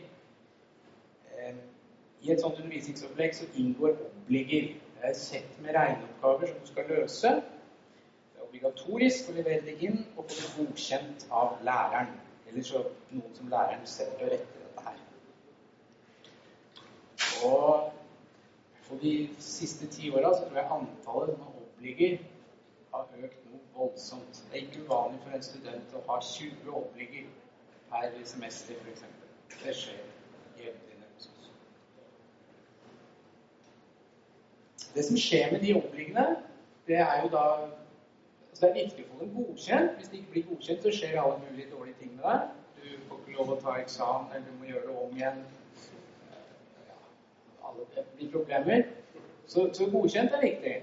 Speaker 4: I et sånt undervisningsopplegg så inngår oppligger. Det et sett med regneoppgaver som du skal løse. Det obligatorisk å levere det inn og få det godkjent av læreren. Eller så noen som læreren setter til å rette dette her. Og for de siste 10 årene så tror jeg antallet som oppligger har økt noe voldsomt. Det ikke uvanlig for en student å ha 20 oppligger per semester, for eksempel. Det skjer jevnlig hos oss. Det som skjer med de oppliggene, det jo da altså det viktig å få dem godkjent. Hvis det ikke blir godkjent, så skjer alle mulige dårlige ting med deg. Du får ikke lov å ta eksamen, eller du må gjøre det om igjen. Alle de problemer. Så godkjent viktig.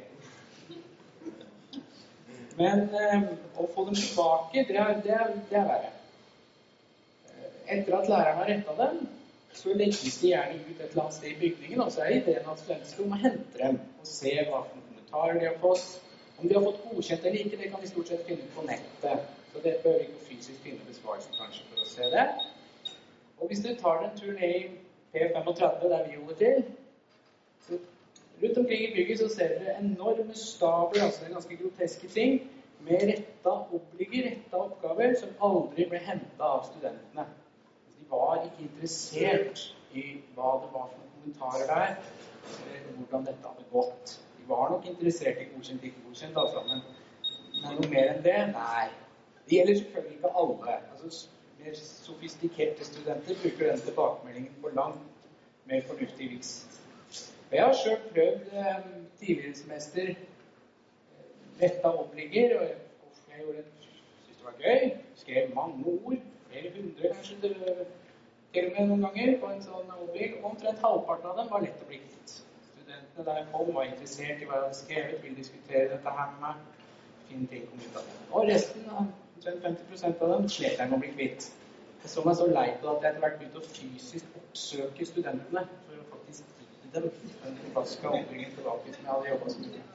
Speaker 4: Men å få dem tilbake, det verre. Etter at læreren har rettet dem, så legges de gjerne ut et eller annet sted I bygningen, og så ideen at studenter skal hente dem og se hva for kommentarer de har fått. Om de har fått godkjent eller ikke, det kan vi stort sett finne på nettet. Så det bør vi ikke fysisk finne besvarelsen kanskje for å se det. Og hvis du tar den turen I P35, der vi holder til, så rundt omkring I bygget så ser dere enorme stabler, altså det er ganske groteske ting, med retta oppligger, retta oppgaver, som aldri ble hentet av studentene. De var ikke interessert I hva det var for kommentarer der, eller hvordan dette hadde gått. De var nok interessert I godkjent, ikke godkjent, altså, men noe mer enn det? Nei. Det gjelder selvfølgelig ikke alle. Altså, mer sofistikerte studenter bruker den tilbakemeldingen på langt mer fornuftig vis. Jeg har selv prøvd tidligere semester retta oppligger, og jeg synes det var gøy. Skrev mange ord, flere hundre kanskje, til og med noen ganger på en sånn oppligg, og omtrent halvparten av dem var lett å bli kvitt. Studentene der kom var interessert I hva jeg hadde skrevet, ville diskutere dette her med meg, finne ting kom ut av det. Og resten, omtrent 50% av dem, slet jeg med å bli kvitt. Jeg så meg så lei på at jeg etter hvert begynte å fysisk oppsøke studentene, for å faktisk den klassiske oppbyggingen tilbake som jeg hadde jobbet så mye.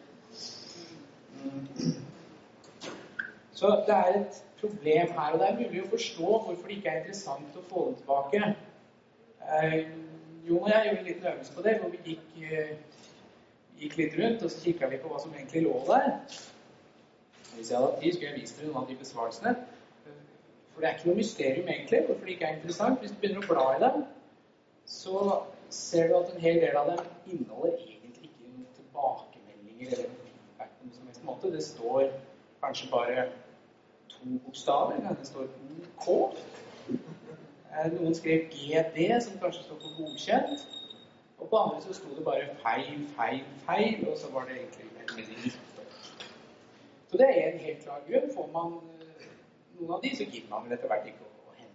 Speaker 4: Så det et problem her, og det mulig å forstå hvorfor det ikke interessant å få det tilbake. Jon og jeg gjorde en liten øvelse på det, hvor vi gikk litt rundt, og så kikket vi på hva som egentlig lå der. Hvis jeg hadde tid, skulle jeg vise dere noen av de besvarelsene. For det ikke noe mysterium egentlig, hvorfor det ikke interessant. Hvis du begynner å bla I dem, så ser du at en hel del av dem inneholder egentlig ikke noen tilbakemeldinger eller feedback på noen som helst måte. Det står kanskje bare 2 bokstaver, det står OK. Noen skrev GD, som kanskje står for godkjent. Og på andre så stod det bare feil, og så var det egentlig en melding. Så det en helt klar grunn. Får man noen av de, så gir man vel etter hvert ikke å hente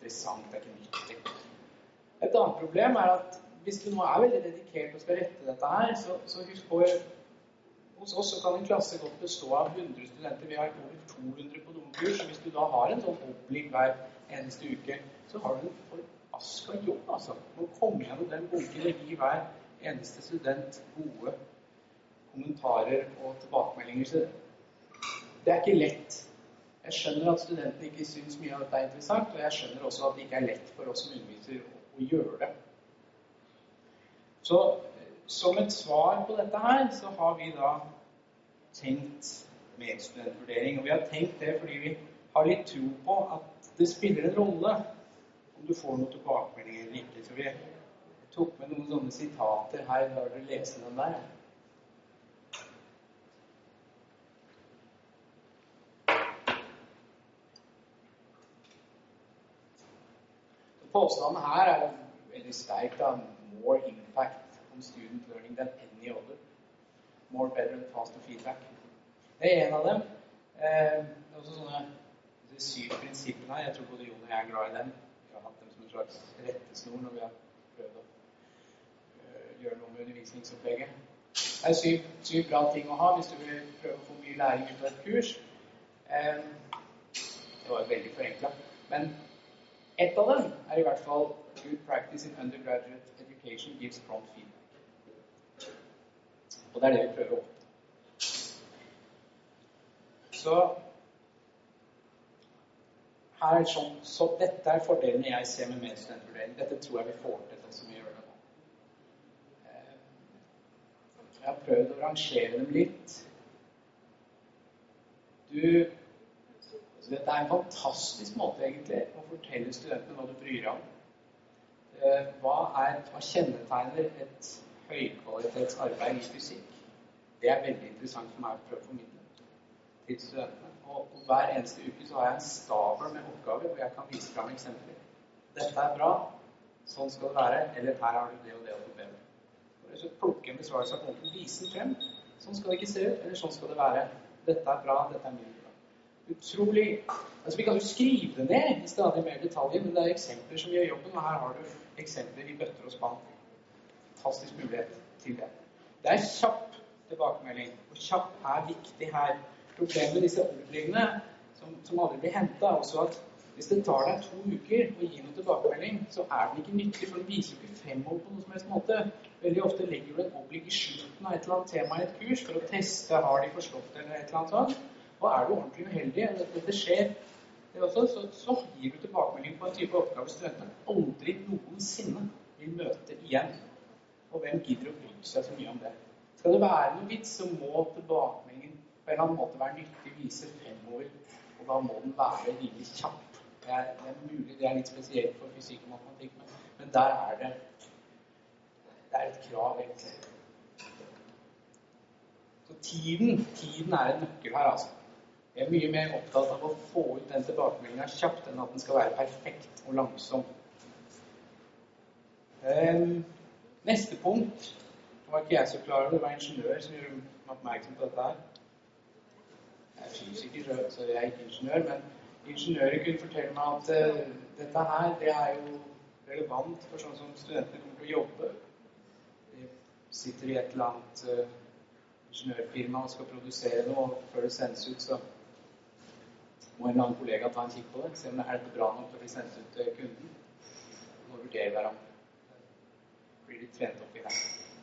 Speaker 4: interessant, det ikke nyttig. Et annet problem at hvis du nå veldig dedikert og skal rette dette her, så husk på, hos oss så kan en klasse godt bestå av 100 studenter. Vi har over 200 på noen kurs, og hvis du da har en sånn oppligg hver eneste uke, så har du en forasket jobb, altså. Du må komme gjennom den bunken og gi hver eneste student gode kommentarer og tilbakemeldinger. Så det ikke lett. Jeg skjønner at studentene ikke synes mye av dette interessant, og jeg skjønner også at det ikke lett for oss som underviser å gjøre det. Så som et svar på dette her, så har vi da tenkt medstudentvurdering. Og vi har tenkt det fordi vi har litt tro på at det spiller en rolle om du får noe tilbakemelding eller ikke. Så vi tok med noen sånne sitater her, da dere lese den der. Påstanden her veldig sterkt da, more impact on student learning than any other. More, better and faster feedback. Det en av dem. Det også sånne 7 prinsippene her. Jeg tror både Jon og jeg glad i dem. Vi har hatt dem som en slags rettesnor når vi har prøvd å gjøre noe med undervisningsopplegget. Det 7 bra ting å ha hvis du vil prøve å få mye læring ut av et kurs. Det var veldig forenklet. Men et av dem i hvert fall good practice in undergraduate education gives prompt feedback. Og det det vi prøver å oppnå. Så her sånn, så dette fordelene jeg ser med medstudentvurdering. Dette tror jeg vi får til det som vi gjør det nå. Jeg har prøvd å rangere dem litt. Dette en fantastisk måte egentlig å fortelle studentene hva du bryr deg om. Hva kjennetegner et høykvalitetsarbeid i fysikk? Det veldig interessant for meg å prøve å formidle til studentene. Og hver eneste uke så har jeg en stabel med oppgaver hvor jeg kan vise frem eksempler. Dette bra, sånn skal det være, eller her har du det og det å forbedre. Så plukke en besvarelse av punkten, vise frem. Sånn skal det ikke se ut, eller sånn skal det være. Dette bra, dette mindre bra. Utrolig, altså vi kan jo skrive det ned i stadig mer detaljer, men det eksempler som gjør jobben, og her har du eksempler i bøtter og spann. Fantastisk mulighet til det. Det kjapp tilbakemelding, og kjapp viktig her. Problemet med disse oppleggene som aldri blir hentet, er også at hvis det tar deg 2 uker å gi noe tilbakemelding, så den ikke nyttig, for den viser ikke fremover på noen som helst måte. Veldig ofte legger du en opplegg i slutten av et eller annet tema i et kurs for å teste, har de forstått eller et eller annet sånt. Og du ordentlig uheldig, og dette skjer, det også, så gir du tilbakemelding på en type oppgave studentene aldri noensinne vil møte igjen. Og hvem gidder å bry seg så mye om det? Skal det være noe vits, så må tilbakemeldingen på en eller annen måte være nyttig, vise fremover, og da må den være rimelig kjapp. Det mulig, det litt spesielt for fysikk og matematikk, men der det et krav egentlig. Så tiden en nøkkel her, altså. Jeg mye mer opptatt av å få ut den tilbakemeldingen kjapt enn at den skal være perfekt og langsom. Neste punkt var ikke jeg så klar over, det var ingeniør som gjorde meg oppmerksom på dette her. Jeg fysiker, så jeg ikke ingeniør, men ingeniører kunne fortelle meg at dette her, det jo relevant for sånn som studenter kommer til å jobbe. De sitter i et eller annet ingeniørfirma og skal produsere noe, og før det sendes ut, så må en eller annen kollega ta en kikk på det, se om det dette bra nok til å bli sendt ut til kunden, og vurdere hverandre. Blir de trent opp i det.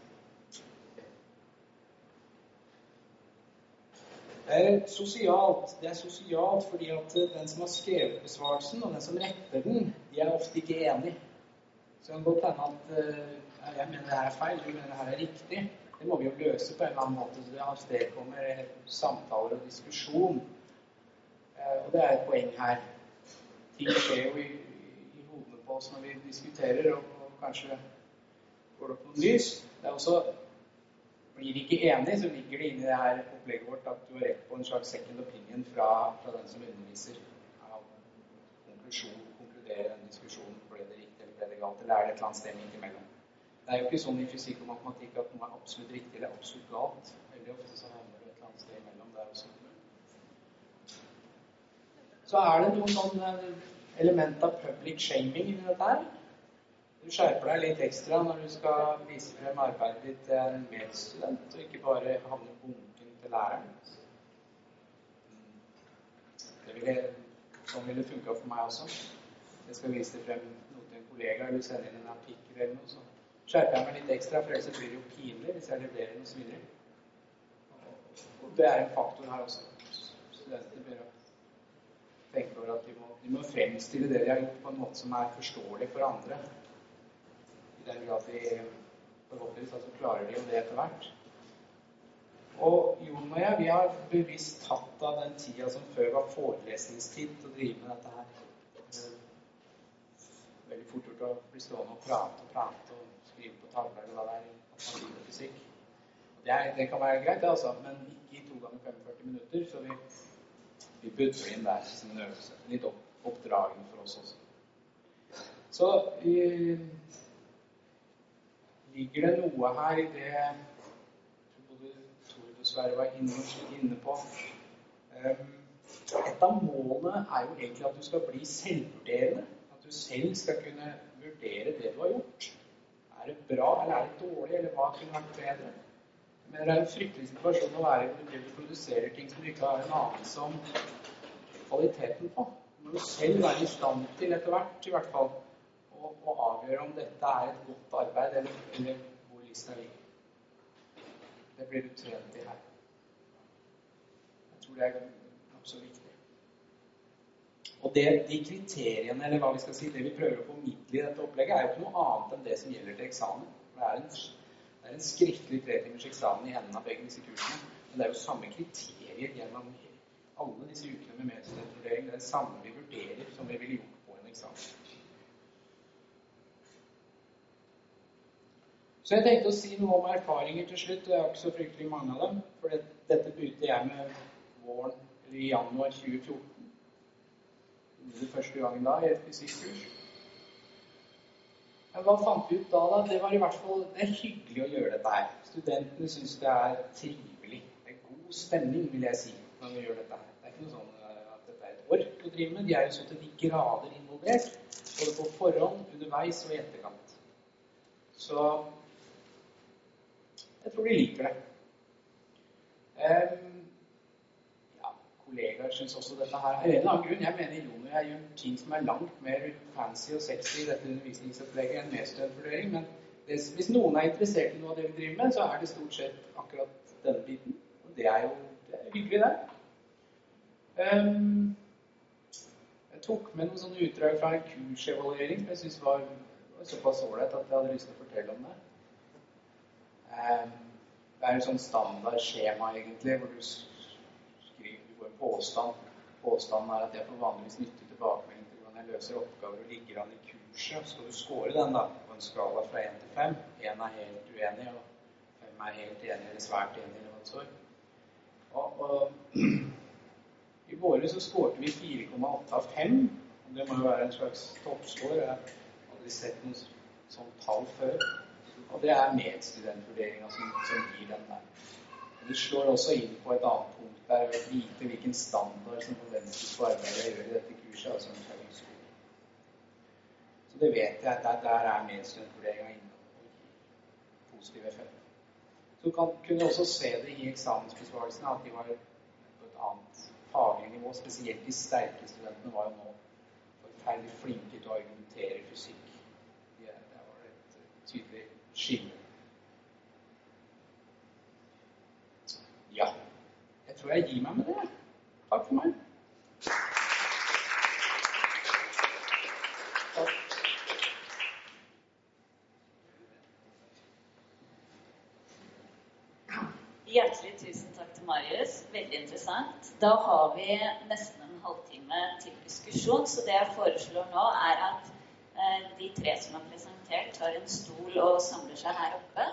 Speaker 4: Det sosialt fordi at den som har skrevet besvarelsen og den som retter den, de ofte ikke enige. Så det kan godt hende at jeg mener det her feil, du mener det her riktig. Det må vi jo løse på en eller annen måte, så det avstedkommer samtaler og diskusjon. Og det et poeng her. Ting skjer jo i hodene på oss når vi diskuterer, og kanskje går det opp noen lys. Det også blir vi ikke enige, så ligger det inne i det her opplegget vårt at du har rett på en slags second opinion fra den som underviser av konkludere den diskusjonen, ble det riktig eller ble det galt, eller det et eller annet sted midt imellom. Det jo ikke sånn i fysikk og matematikk at noe absolutt riktig eller absolutt galt. Veldig ofte så havner det et eller annet sted imellom der også. Så det noen sånn element av public shaming i dette her. Du skjerper deg litt ekstra når du skal vise frem arbeidet ditt til en medstudent, og ikke bare havne bunken til læreren. Sånn ville det funket for meg også. Jeg skal vise det frem noe til en kollega, eller sende inn en artikkel eller noe, så skjerper jeg meg litt ekstra, for ellers blir det jo pinlig hvis jeg leverer noe så videre. Og det er en faktor her også. Studentene bør tenke over at de må fremstille det de har gjort på en måte som er forståelig for andre. I den grad de forhåpentligvis altså klarer de jo det etter hvert. Og Jon og jeg, vi har bevisst tatt av den tiden som før var forelesningstid til å drive med dette her. Veldig fort gjort å bli stående og prate og skrive på tavler eller hva det er i matematikk og fysikk. Det kan være greit, altså, men ikke i 2 ganger 45 minutter, så vi putter inn der som en øvelse. Litt oppdragende for oss også. Så ligger det noe her i det både Tord og Sverre var inne på. Et av målene er jo egentlig at du skal bli selvvurderende. At du selv skal kunne vurdere det du har gjort. Er det bra, eller er det dårlig, eller hva kunne vært bedre? Men det er en fryktelig situasjon å være i hvor du produserer ting som du ikke har en anelse om kvaliteten på. Du må selv være i stand til etter hvert, i hvert fall, å avgjøre om dette er et godt arbeid, eller hvor listen ligger. Det blir du trent i her. Jeg tror det er nok så viktig. Og de kriteriene, eller hva vi skal si, det vi prøver å formidle i dette opplegget, er jo ikke noe annet enn det som gjelder til eksamen. Det er en skriftlig 3-timers eksamen i enden av begge disse kursene, men det er jo samme kriterier gjennom alle disse ukene med medstudentvurdering. Det er det samme vi vurderer som vi ville gjort på en eksamen. Så jeg tenkte å si noe om erfaringer til slutt, og jeg har ikke så fryktelig mange av dem, for dette begynte jeg med i januar 2014. Det første gangen da, i et fysikkurs. Men hva fant vi ut da? Det var i hvert fall, det er hyggelig å gjøre dette her. Studentene synes det er trivelig. Det er god stemning, vil jeg si, når vi gjør dette her. Det er ikke noe sånn at dette er et ork å drive med. De er jo så til de grader involvert, både på forhånd, underveis og i etterkant. Så jeg tror de liker det. Kollegaer synes også dette her er en eller annen grunn. Jeg mener Jon og jeg gjør ting som er langt mer fancy og sexy i dette undervisningsopplegget enn medstudentvurdering, men hvis noen er interessert i noe av det vi driver med, så er det stort sett akkurat denne biten. Og det er jo hyggelig der. Jeg tok med noen sånne utdrag fra en kursevaluering som jeg synes var såpass ålreit at jeg hadde lyst til å fortelle om det. Det er en sånn standard skjema egentlig, hvor du får en påstand. Påstanden er at jeg får vanligvis nyttig tilbakemelding til hvordan jeg løser oppgaver og ligger an i kurset. Skal du score den da, på en skala fra 1 til 5. 1 er helt uenig, og 5 er helt enig, eller svært enig, eller hva det står. Og i våre så scorte vi 4,8 av 5. Og det må jo være en slags toppscore. Jeg har aldri sett noe sånt tall før. Og det er medstudentvurderingen som gir den der. De slår også inn på et annet punkt der å vite hvilken standard som forventes på arbeidet jeg gjør i dette kurset, altså en høyskole. Så det vet jeg, der er medstudentvurderingen inne på positiv effekt. Så du kunne også se det i eksamensbesvarelsene at de var på et annet faglig nivå, spesielt de sterke studentene var jo nå forferdelig flinke til å argumentere i fysikk. Det var et tydelig skille. Ja, jeg tror jeg gir meg med det. Takk for meg. Takk.
Speaker 1: Hjertelig tusen takk til Marius. Veldig interessant. Da har vi nesten en halvtime til diskusjon, så det jeg foreslår nå er at de 3 som har presentert tar en stol og samler seg her oppe.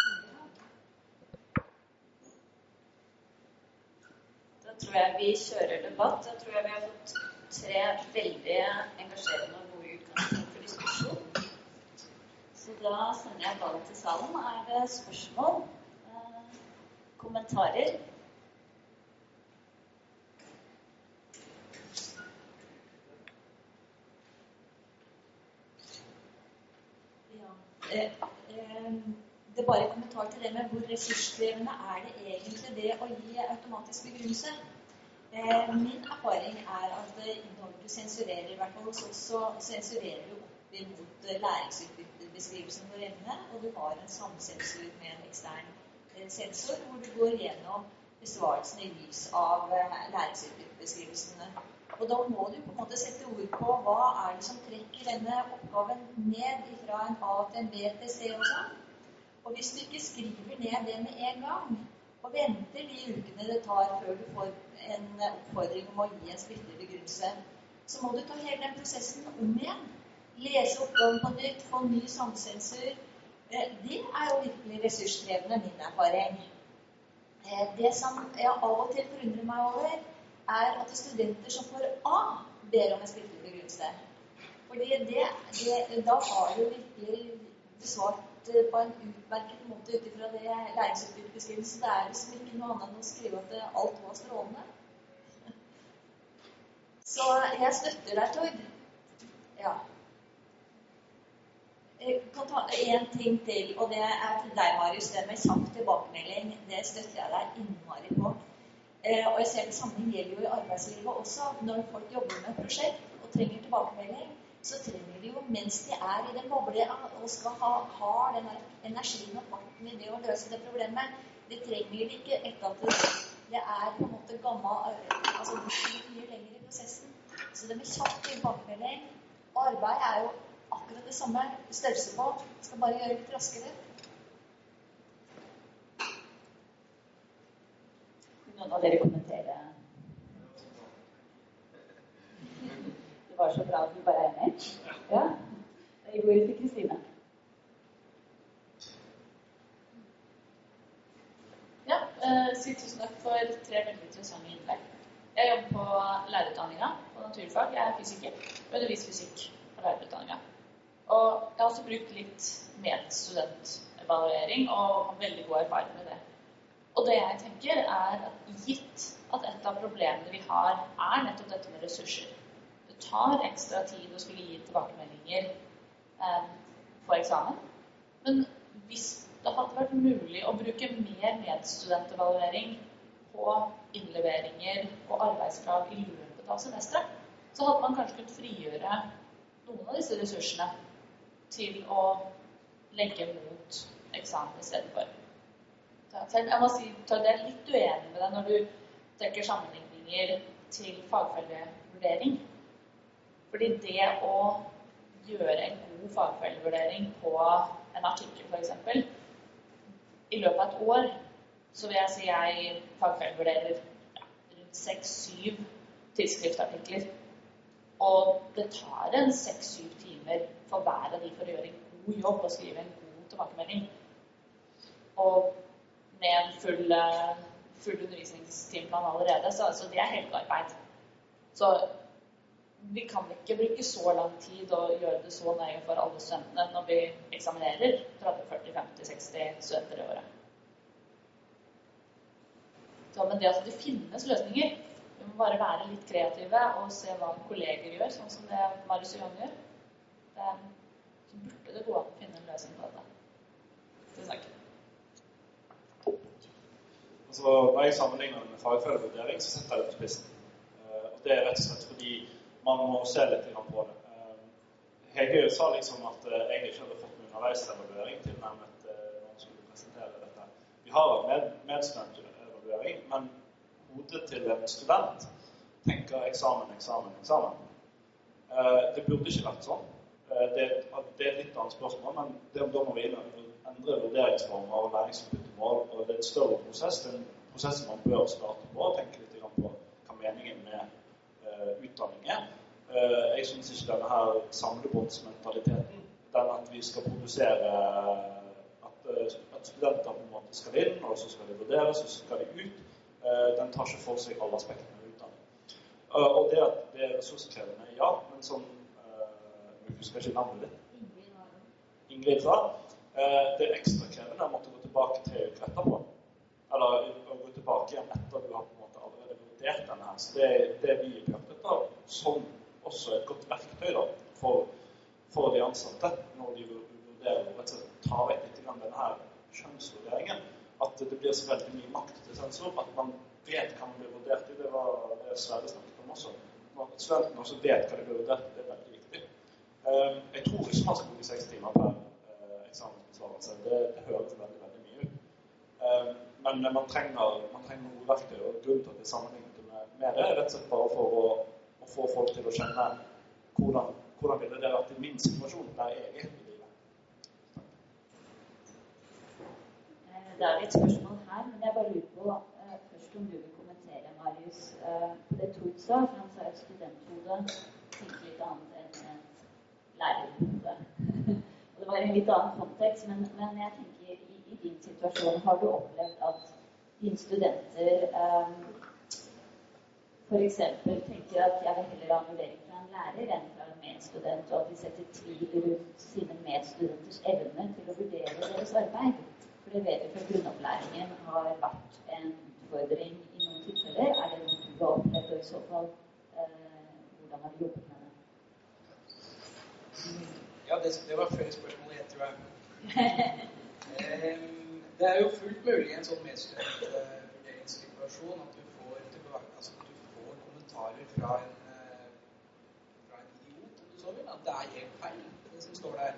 Speaker 1: Da tror jeg vi kjører debatt. Da tror jeg vi har fått 3 veldig engasjerende og gode utgangspunkt for diskusjon. Så da sender jeg ballen til salen. Er det spørsmål? Kommentarer? Det er bare en kommentar til det med hvor ressurskrevende er det egentlig det å gi automatisk begrunnelse. Min erfaring er at når du sensurerer, i hvert fall hos oss, så sensurerer du opp imot læringsutbyttebeskrivelsen for emnet, og du har en samsensur med en ekstern sensor, hvor du går gjennom besvarelsen i lys av læringsutbyttebeskrivelsene. Og da må du på en måte sette ord på hva er det som trekker denne oppgaven ned fra en A til en B til C og sånn. Og hvis du ikke skriver ned det med en gang, og venter de ukene det tar før du får en oppfordring om å gi en skriftlig begrunnelse, så må du ta hele den prosessen om igjen. Lese oppgaven på nytt, få ny samsensur. Det er jo virkelig ressurskrevende, min erfaring. Det som jeg av og til forundrer meg over, er at studenter som får A, ber om en skriftlig begrunnelse. Fordi da har du virkelig besvart på en utmerket måte ut ifra det læringsutbyttebeskrivelsen. Det er liksom ikke noe annet enn å skrive at alt var strålende. Så jeg støtter deg, Tord. Ja. Jeg kan ta en ting til, og det er til deg, Marius. Det med kjapp tilbakemelding, det støtter jeg deg innmari på. Og jeg ser det samme gjelder jo i arbeidslivet også. Når folk jobber med et prosjekt og trenger tilbakemelding, så trenger de jo, mens de er i den boblen og skal ha den energien og farten i det å løse det problemet, det trenger de ikke etter at det er på en måte gammel, altså mye lenger i prosessen. Så det med kjapp tilbakemelding, arbeid er jo akkurat det samme størrelse på, skal bare gjøre litt raskere. Noen av dere kommenterer? Det var så bra at du bare er med. Ja, jeg går til Kristine.
Speaker 5: Ja, tusen takk for 3 veldig interessante innlegg. Jeg jobber på lærerutdanningen på naturfag. Jeg er fysiker, og underviser fysikk på lærerutdanningen. Og jeg har også brukt litt medstudentevaluering, og har veldig god erfaring med det. Og det jeg tenker er at gitt at et av problemene vi har, er nettopp dette med ressurser. Det tar ekstra tid å skulle gi tilbakemeldinger for eksamen. Men hvis det hadde vært mulig å bruke mer medstudentevaluering på innleveringer og arbeidskrav i løpet av semesteret, så hadde man kanskje kunnet frigjøre noen av disse ressursene til å legge mot eksamen i stedet for. Jeg må si at jeg er litt uenig med deg når du trekker sammenligninger til fagfellevurdering. Fordi det å gjøre en god fagfellevurdering på en artikkel for eksempel, i løpet av et år, så vil jeg si jeg fagfellevurderer rundt 6-7 tidsskriftartikler. Og det tar en 6-7 timer for hver av de for å gjøre en god jobb og skrive en god tilbakemelding. Og med en full undervisningstimeplan allerede, så det er helgearbeid. Så vi kan ikke bruke så lang tid og gjøre det så nøye for alle studentene når vi eksaminerer 30, 40, 50, 60 studenter i året. Så, men det at det finnes løsninger, vi må bare være litt kreative og se hva kolleger gjør, sånn som det Marius og Jan gjør. Så burde det gå an å finne en løsning på dette. Tusen takk.
Speaker 2: Altså, når jeg sammenligner med fagfellevurdering, så setter jeg det på spissen. Og det er rett og slett fordi man må se litt på det. Hege sa liksom at jeg ikke hadde fått med underveisevaluering til nærmet når han skulle presentere dette. Vi har medstudentevaluering, men hodet til en student tenker eksamen. Det burde ikke vært sånn. Det er et litt annet spørsmål, men da må vi endre vurderingsformer og læringsutbyttemål, og det er et større prosess. Det er en prosess man bør starte på og tenke litt på hva meningen med utdanning er. Jeg synes ikke denne her samlebåndsmentaliteten, den at vi skal produsere at studenter på en måte skal inn, og så skal de vurderes, og så skal de ut, den tar ikke for seg alle aspektene av utdanning. Og det at det er ressurskrevende, ja, men som jeg husker ikke navnet ditt. Ingrid sa, det er ekstra krevende å måtte gå tilbake 3 uker etterpå. Eller å gå tilbake igjen etter du har på en måte allerede vurdert denne her. Så det vi pekte etter, som også et godt verktøy da, for de ansatte når de vurderer blir så veldig mye makt til sensor, at man vet hva man blir vurdert i. Det var det Sverre snakket om også. At studentene også vet hva de blir vurdert i, det er veldig viktig. Jeg tror ikke man skal bruke 6 timer per eksamensbesvarelse. Det høres veldig, veldig mye ut. Men man trenger noe verktøy, og grunnen til at det sammenlignet med det er rett og slett bare for å få folk til å skjønne hvordan ville det vært i min situasjon der jeg er i livet.
Speaker 1: Det er litt spørsmål her, men jeg bare lurer på først om du vil kommentere, Marius, på det Tord sa, for han sa at studenthode tenker litt annet enn et lærerhode. Og det var en litt annen kontekst, men jeg tenker i din situasjon, har du opplevd at dine studenter for eksempel tenker at jeg vil heller ha en vurdering fra en lærer enn fra en medstudent, og at de setter tvil rundt sine medstudenters evne til å vurdere deres arbeid? For det vet vi fra grunnopplæringen har vært en utfordring i noen tilfeller. Er det noe du har opplevd, og i så fall, hvordan har du jobbet med det?
Speaker 4: Ja, det var flere spørsmål igjen, tror jeg. Det er jo fullt mulig i en sånn medstudentvurderingssituasjon at du får kommentarer fra en idiot, om du så vil, at det er helt feil, det som står der.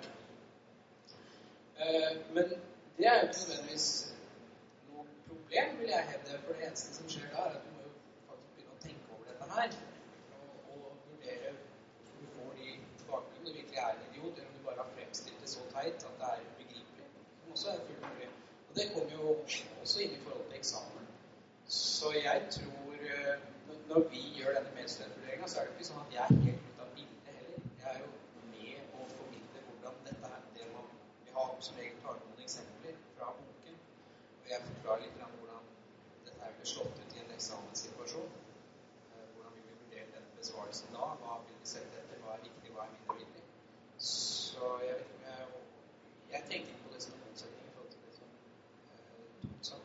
Speaker 4: Men det er jo ikke nødvendigvis noe problem, vil jeg hevde, for det eneste som skjer da, er at du må jo faktisk begynne å tenke over dette her, og vurdere om du får de tilbakemeldingene, det virkelig er en idiot, eller om du bare har fremstilt det så teit at det er ubegripelig, som også er fullt mulig. Og det kommer jo også inn i forhold til eksamen. Så jeg tror, når vi gjør denne medstudentvurderingen, så er det ikke sånn at jeg er helt ut av bildet heller. Jeg er jo med å formidle hvordan dette er det vi har som regel tar noen eksempler fra boken. Og jeg forklarer litt om hvordan dette her blir slått ut i en eksamenssituasjon. Hvordan vi blir vurdert den besvarelsen da, hva blir det sett etter, hva er viktig, hva er mindre viktig. Så jeg vet ikke om jeg tenker ikke på det som en motsetning i forhold til det som Tord sa.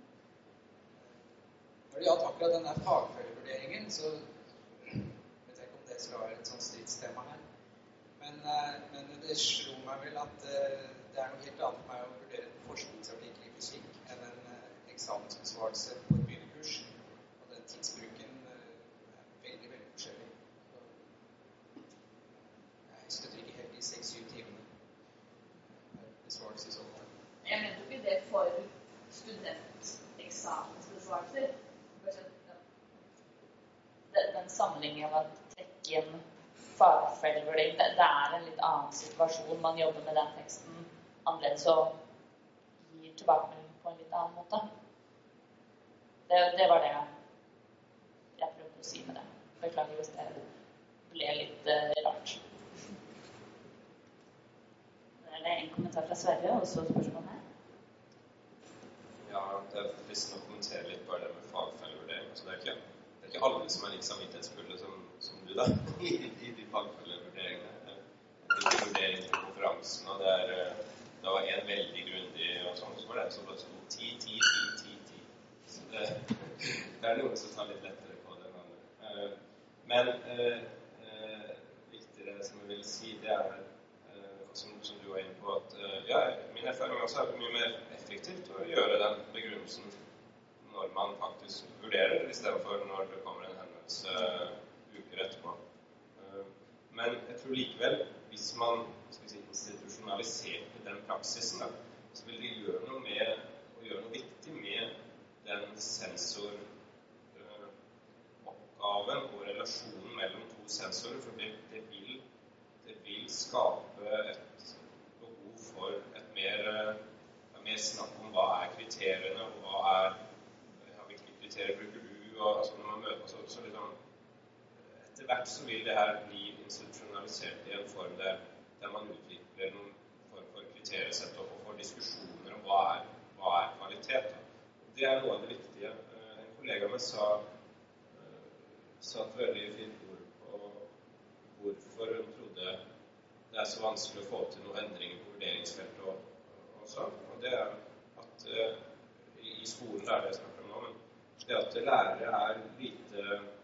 Speaker 4: Når det gjaldt akkurat den der fagfølgevurderingen, så vet jeg ikke om det skal være et sånt stridstema her. Men det slo meg vel at det er noe helt annet for meg å vurdere en forskningsartikkel i fysikk enn en eksamensbesvarelse på et begynnerkurs. Og den tidsbruken er veldig, veldig forskjellig. Jeg støtter ikke helt de 6-7 timene besvarelse i så fall.
Speaker 5: Jeg mente jo ikke det for studenteksamensbesvarelser. Den sammenligningen av å trekke inn fagfellevurdering, det er en litt annen situasjon. Man jobber med den teksten annerledes og gir tilbakemelding på en litt annen måte. Det var det jeg prøvde å si med det. Beklager hvis det ble litt rart. Er det en kommentar fra Sverre, og så spørsmål her?
Speaker 3: Ja, det er fristende å kommentere litt bare det med fagfellevurdering. Altså, det er ikke alle som er litt samvittighetsfulle som du da, i de fagfellevurderingene. De vurderingene på konferansen, og det var en veldig grundig, og sånn, så var det en som bare stod 10. Så det er noen som tar litt lettere på det enn andre. Men viktigere som jeg vil si, det er, som du var inne på, at min erfaring også er det mye mer effektivt å gjøre den begrunnelsen når man faktisk vurderer, i stedet for når det kommer en henvendelse uker etterpå. Men jeg tror likevel, hvis man institusjonaliserte den praksisen, så vil det gjøre noe viktig med den sensoroppgaven og relasjonen mellom to sensorer, for det vil skape et behov for et mer snakk om hva er kriteriene, og hvilke kriterier bruker du, og altså når man møter, så liksom, etter hvert så vil det her bli institusjonalisert i en form der man utvikler noen form for kriteriesett og får diskusjoner om hva er kvalitet. Det er noe av det viktige. En kollega med sa et veldig fint ord på hvorfor hun trodde det er så vanskelig å få til noen endringer på vurderingsfeltet og sånn. Og det er at i skolen er det jeg snakker om nå, men det at lærere er lite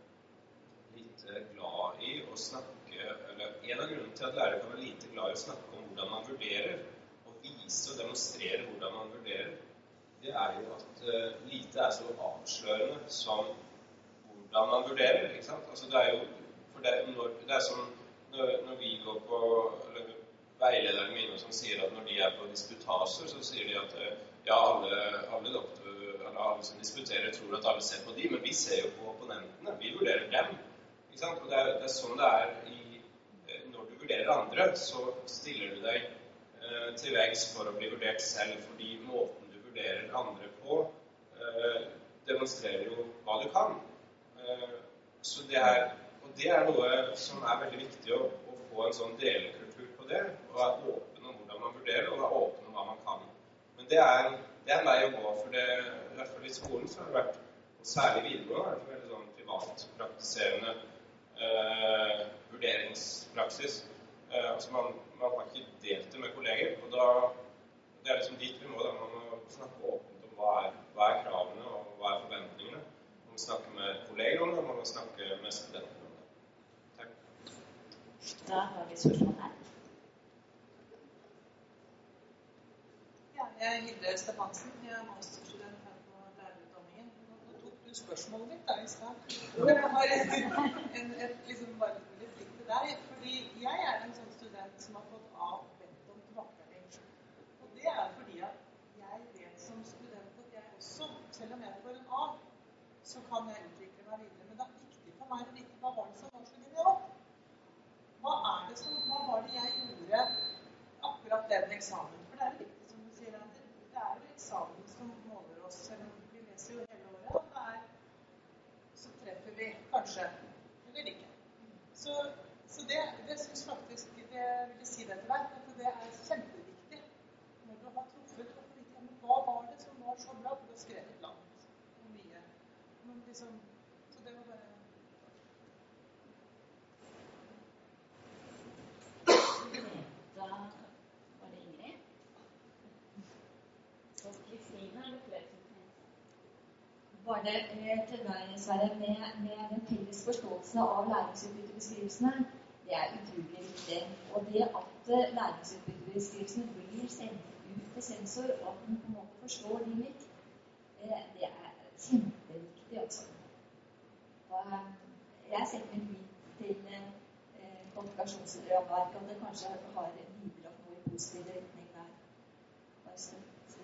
Speaker 3: glad i å snakke, eller en av grunnene til at lærere kan være lite glad i å snakke om hvordan man vurderer, og vise og demonstrere hvordan man vurderer, det jo at lite så avslørende som hvordan man vurderer, ikke sant? Altså det jo, for det som når vi går på, eller veilederne mine som sier at når de på disputasjer, så sier de at ja, alle som disputerer tror at alle ser på de, men vi ser jo på opponentene, vi vurderer dem, ikke sant? Og det sånn det når du vurderer andre, så stiller du deg til veggs for å bli vurdert selv, fordi måten du vurderer andre på demonstrerer jo hva du kan. Så det noe som veldig viktig å få en sånn delekultur på det, og være åpen om hvordan man vurderer, og være åpen om hva man kan. Men det en vei å gå, for det, i hvert fall i skolen, så har det vært, og særlig videregående, veldig sånn privatpraktiserende vurderingspraksis. Altså man har ikke delt det med kolleger, og det liksom dit vi må, da. Man må snakke åpent om hva kravene, og hva forventningene. Man må snakke med kolleger om det, og man må snakke med studenter om det. Takk.
Speaker 1: Da har vi spørsmål her.
Speaker 6: Ja, jeg Hilde Stefansen. Jeg masterstudent her på lærerutdanningen. Nå tok du spørsmålet mitt da i stad. Jeg har liksom bare en replikk til deg, fordi jeg en sånn student som har fått bedt om tilbakemelding. Og det fordi at jeg vet som student at jeg også, selv om jeg får en A, så kan jeg utvikle meg videre. Men det viktig for meg å vite hva var det som var så genialt. Hva var det jeg gjorde akkurat den eksamen? For det viktig, som du sier, at det jo eksamen som måler oss, selv om vi leser jo hele året, og så treffer vi kanskje, eller ikke. Så det synes faktisk, det vil si det til deg, at det kjempeviktig når du har truffet og få vite, men hva var det som var så bra? Du har skrevet langt og mye. Men liksom, så det var bare...
Speaker 1: Da var det Ingrid. Så Kristine, det flere som tenker?
Speaker 7: Bare til deg, Sverre, med den felles forståelsen av læringsutbyttebeskrivelsene, det utrolig viktig. Og det at læringsutbyttebeskrivelsene blir sendt ut til sensor, og at den på en måte forstår de litt, det kjempeviktig, altså. Og jeg setter min lit til kvalifikasjonsramverk, at det kanskje har bidratt noe i positiv retning der. Bare sånn.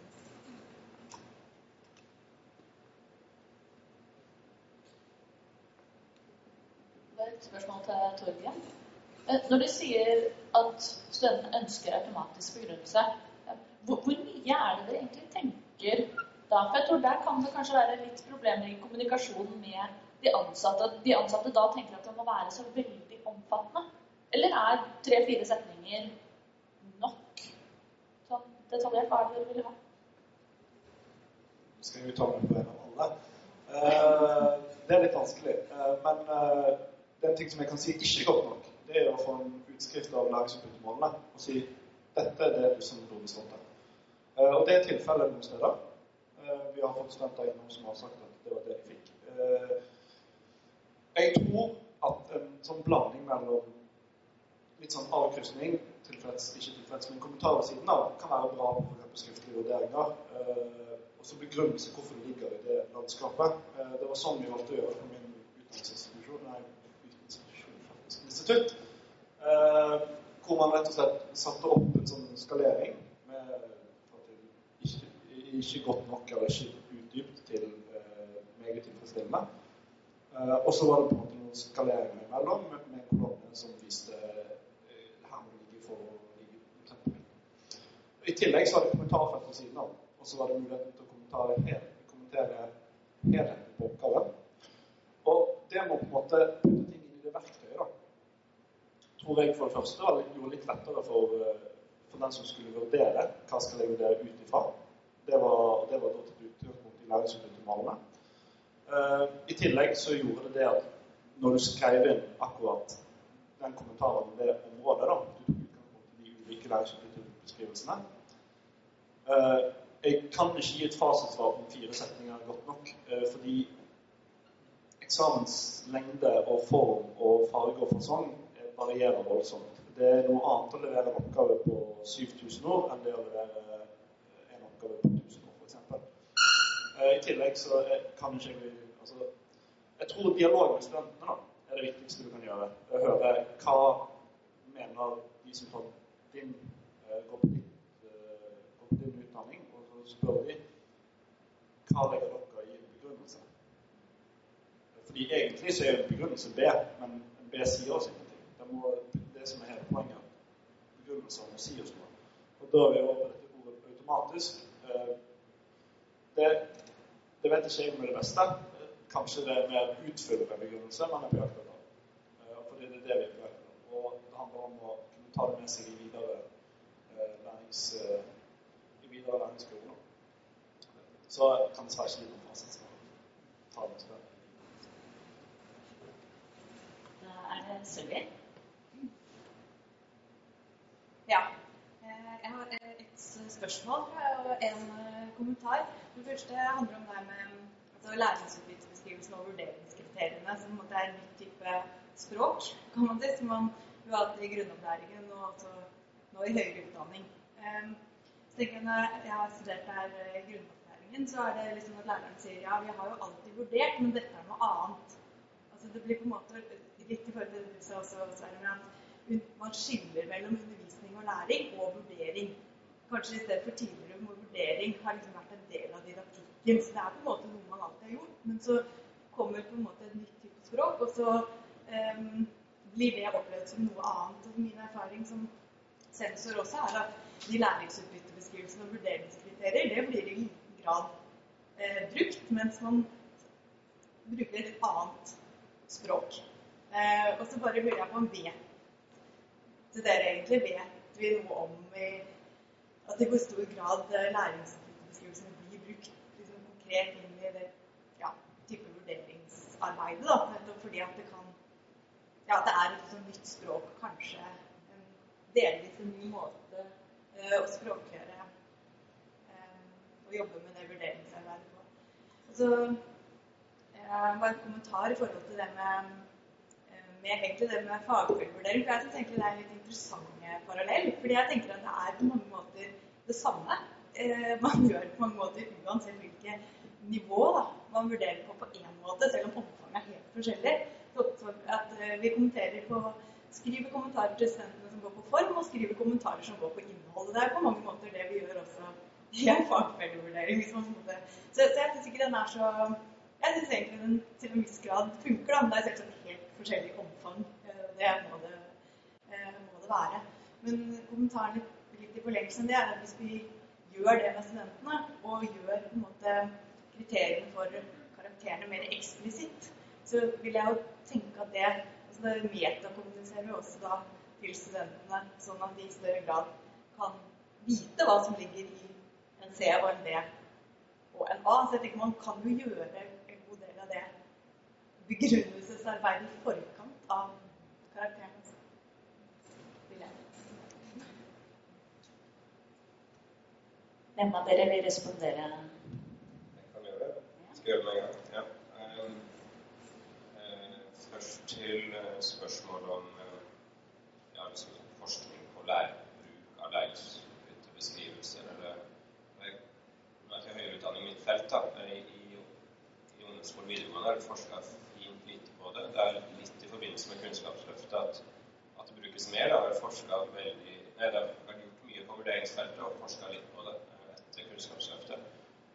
Speaker 5: Det et spørsmål til Torgen. Når du sier at studentene ønsker automatisk begrunnelse, hvor mye det egentlig tenker da? For jeg tror der kan det kanskje være litt problemer i kommunikasjonen med de ansatte. De ansatte da tenker at det må være så veldig omfattende. Eller 3-4 setninger nok? Sånn detaljert, hva dere vil ha?
Speaker 2: Skal vi ta med på en av alle? Det litt vanskelig, men den ting som jeg kan si ikke godt nok, det å få en utskrift av læringsutbyttemålene og si, dette det du som burde stått her. Og det tilfellet noen steder. Vi har fått studenter innom som har sagt at det var det de fikk. Jeg tror at en sånn blanding mellom litt sånn avkryssning, tilfreds, ikke tilfreds, men kommentarer siden av, kan være bra på for eksempel skriftlige vurderinger, og så begrunnelse hvorfor det ligger i det landskapet. Det var sånn vi valgte å gjøre på min institutt, hvor man rett og slett satte opp en sånn skalering med ikke godt nok eller ikke utdypt til meget tilfredsstillende. Og så var det på en måte noen skaleringer imellom med en kolonne som viste her må det ligge for å ligge omtrent. I tillegg så var det kommentarfelt på siden av, og så var det muligheten til å kommentere helheten på oppgaven. Og det må på en måte putte ting inn i det verktøyet da. Tror jeg for det første gjorde litt lettere for den som skulle vurdere hva skal jeg vurdere ut ifra. Det var da til utgangspunkt i læringsutbyttemålene. I tillegg så gjorde det at når du skrev inn akkurat den kommentaren om det området da, du tok utgangspunkt i de ulike læringsutbyttebeskrivelsene. Jeg kan ikke gi et fasitsvar om 4 setninger godt nok, fordi eksamenslengde og form og farge og fasong varierer voldsomt. Det noe annet å levere en oppgave på 7000 ord enn det å levere en oppgave på 1000 ord, for eksempel. I tillegg så kan ikke altså, jeg tror dialog med studentene da, det viktigste du kan gjøre. Høre hva mener de som går på din utdanning, og så spør de hva legger dere i en begrunnelse. Fordi egentlig så en begrunnelse B, men en B sier oss ingenting. Det som hele poenget, begrunnelser må si oss noe. Og da vi over dette ordet automatisk. Det vet ikke jeg om det beste. Kanskje det mer utfyllende begrunnelse, men på jakt etter. Fordi det det vi på jakt etter. Og det handler om å kunne ta det med seg i videre læringsskolen. Så kan det svære ikke litt om fasen som tar med seg.
Speaker 1: Da det Sylvi.
Speaker 8: Ja. Jeg har et spørsmål og en kommentar. Det første handler om det med læringsutbyttebeskrivelsen og vurderingskriteriene, som er en ny type språk, kan man si, som man jo har hatt i grunnopplæringen og også nå i høyere utdanning. Så tenker jeg, når jeg har studert her i grunnopplæringen, så det liksom at læreren sier, ja, vi har jo alltid vurdert, men dette noe annet. Altså det blir på en måte litt i forhold til det du sa også, Sverre, at man skiller mellom undervisning og læring og vurdering. Kanskje i stedet for tidligere hvor vurdering har liksom vært en del av didaktikken. Så det på en måte noe man alltid har gjort, men så kommer på en måte et nytt type språk, og så blir det opplevd som noe annet. Og min erfaring som sensor også at de læringsutbyttebeskrivelsene og vurderingskriterier, det blir i liten grad brukt, mens man bruker et annet språk. Og så bare lurer jeg på om så dere egentlig vet vi noe om at i hvor stor grad læringsutbyttebeskrivelsene blir brukt liksom, konkret inn i det type vurderingsarbeidet, da, nettopp fordi at det kan det et sånn nytt språk, kanskje en delvis en ny måte å språkgjøre og jobbe med det vurderingsarbeidet på. Og så bare en kommentar i forhold til det med egentlig det med fagfellevurdering, for jeg synes egentlig det en litt interessant parallell, fordi jeg tenker at det på mange måter det samme. Man gjør på mange måter uansett hvilket nivå da, man vurderer på en måte, selv om omfanget helt forskjellig. Så at vi skriver kommentarer til studentene som går på form, og skriver kommentarer som går på innhold. Det på mange måter det vi gjør også i en fagfellevurdering. Så jeg synes ikke den så... Jeg synes egentlig den til en viss grad funker, da, men det selvsagt helt forskjellig omfang. Det må det være. Men kommentaren litt i forlengelsen det at hvis vi gjør det med studentene, og gjør på en måte kriteriene for karakterene mer eksplisitt, så vil jeg jo tenke at det metakommuniserer vi også da til studentene, sånn at de i større grad kan vite hva som ligger i en C og en B og en A. Så jeg tenker man kan jo gjøre en god del av det begrunnelsesarbeidet i forkant av karakteren.
Speaker 1: Hvem av dere vil respondere?
Speaker 3: Jeg kan gjøre det. Skal jeg gjøre det med en gang? Først til spørsmålet om liksom forskning på bruk av læringsutbyttebeskrivelser. Nå ikke høyere utdanning mitt felt. I ungdomsskolen videregående det forsket fint litt på det. Det litt i forbindelse med Kunnskapsløftet at det brukes mer. Det har vært gjort mye på vurderingsfeltet og forsket litt på det etter Kunnskapsløftet.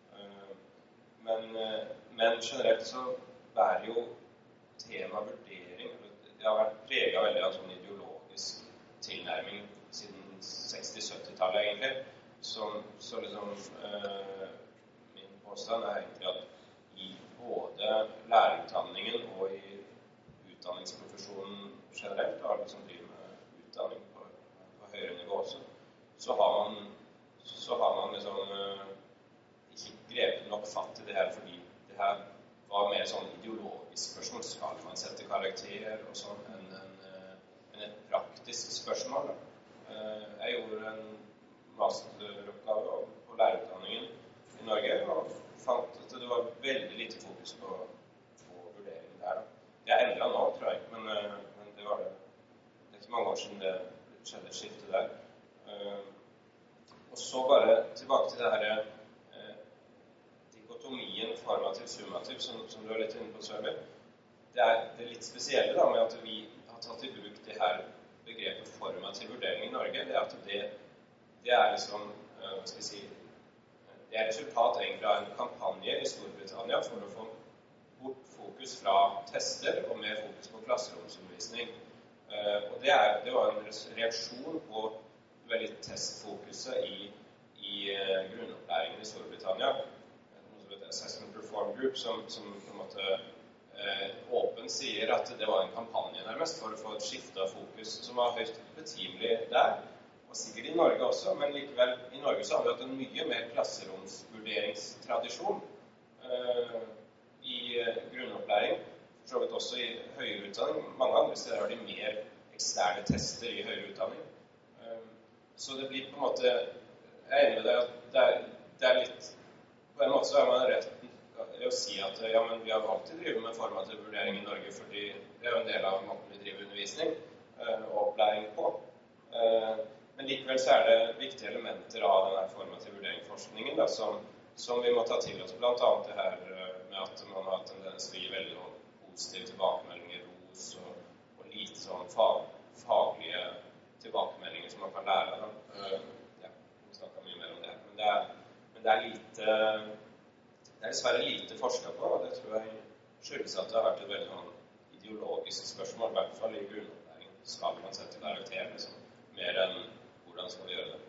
Speaker 3: Men generelt så jo tema vurdering. Det har vært preget veldig av sånn ideologisk tilnærming siden 60-70-tallet egentlig. Så liksom min påstand egentlig at i både lærerutdanningen og i utdanningsprofesjonen generelt, og alle som driver med utdanning på høyere nivå også, så har man liksom ikke grepet nok fatt i det her, fordi det her var mer sånn ideologisk spørsmål. Skal man sette karakter og sånn enn et praktisk spørsmål? Jeg gjorde en masteroppgave på lærerutdanningen i Norge og fant at det var veldig lite fokus på vurdering der. Det endret nå, tror jeg, men det var det. Det ikke mange år siden det skjedde et skifte der. Og så bare tilbake til det her dikotomien formativ-summativ, som du er litt inne på, Sørli. Det er litt spesielle da, med at vi har tatt i bruk det her begrepet formativ vurdering i Norge. Det er at det er liksom, hva skal jeg si, det er resultat egentlig av en kampanje i Storbritannia for å få bort fokus fra tester og mer fokus på klasseromsundervisning. Og det var en reaksjon på veldig testfokuset i grunnopplæringen i Storbritannia. Noe som heter Assessment Reform Group, som på en måte åpent sier at det var en kampanje nærmest for å få et skifte av fokus som var høyst betimelig der. Og sikkert i Norge også, men likevel i Norge så har vi hatt en mye mer klasseromsvurderingstradisjon i grunnopplæring, for så vidt også i høyere utdanning. Mange andre steder har de mer eksterne tester i høyere utdanning. Så det blir på en måte, jeg er enig med deg at det er litt, på en måte så er man rett å si at ja, men vi har alltid drivet med formativ vurdering i Norge, fordi det er jo en del av måten vi driver undervisning og opplæring på. Men likevel så er det viktige elementer av denne formative vurderingsforskningen da, som vi må ta til oss, blant annet det her med at man har tendens til å gi veldig positive tilbakemeldinger, ros og lite sånn faglige tilbakemeldinger som man kan lære av. Ja, vi snakker mye mer om det. Men det er dessverre lite forsket på, og det tror jeg skyldes at det har vært et veldig sånn ideologisk spørsmål, i hvert fall i grunnopplæringen. Skal man sette karakter, liksom, mer enn hvordan skal vi gjøre det?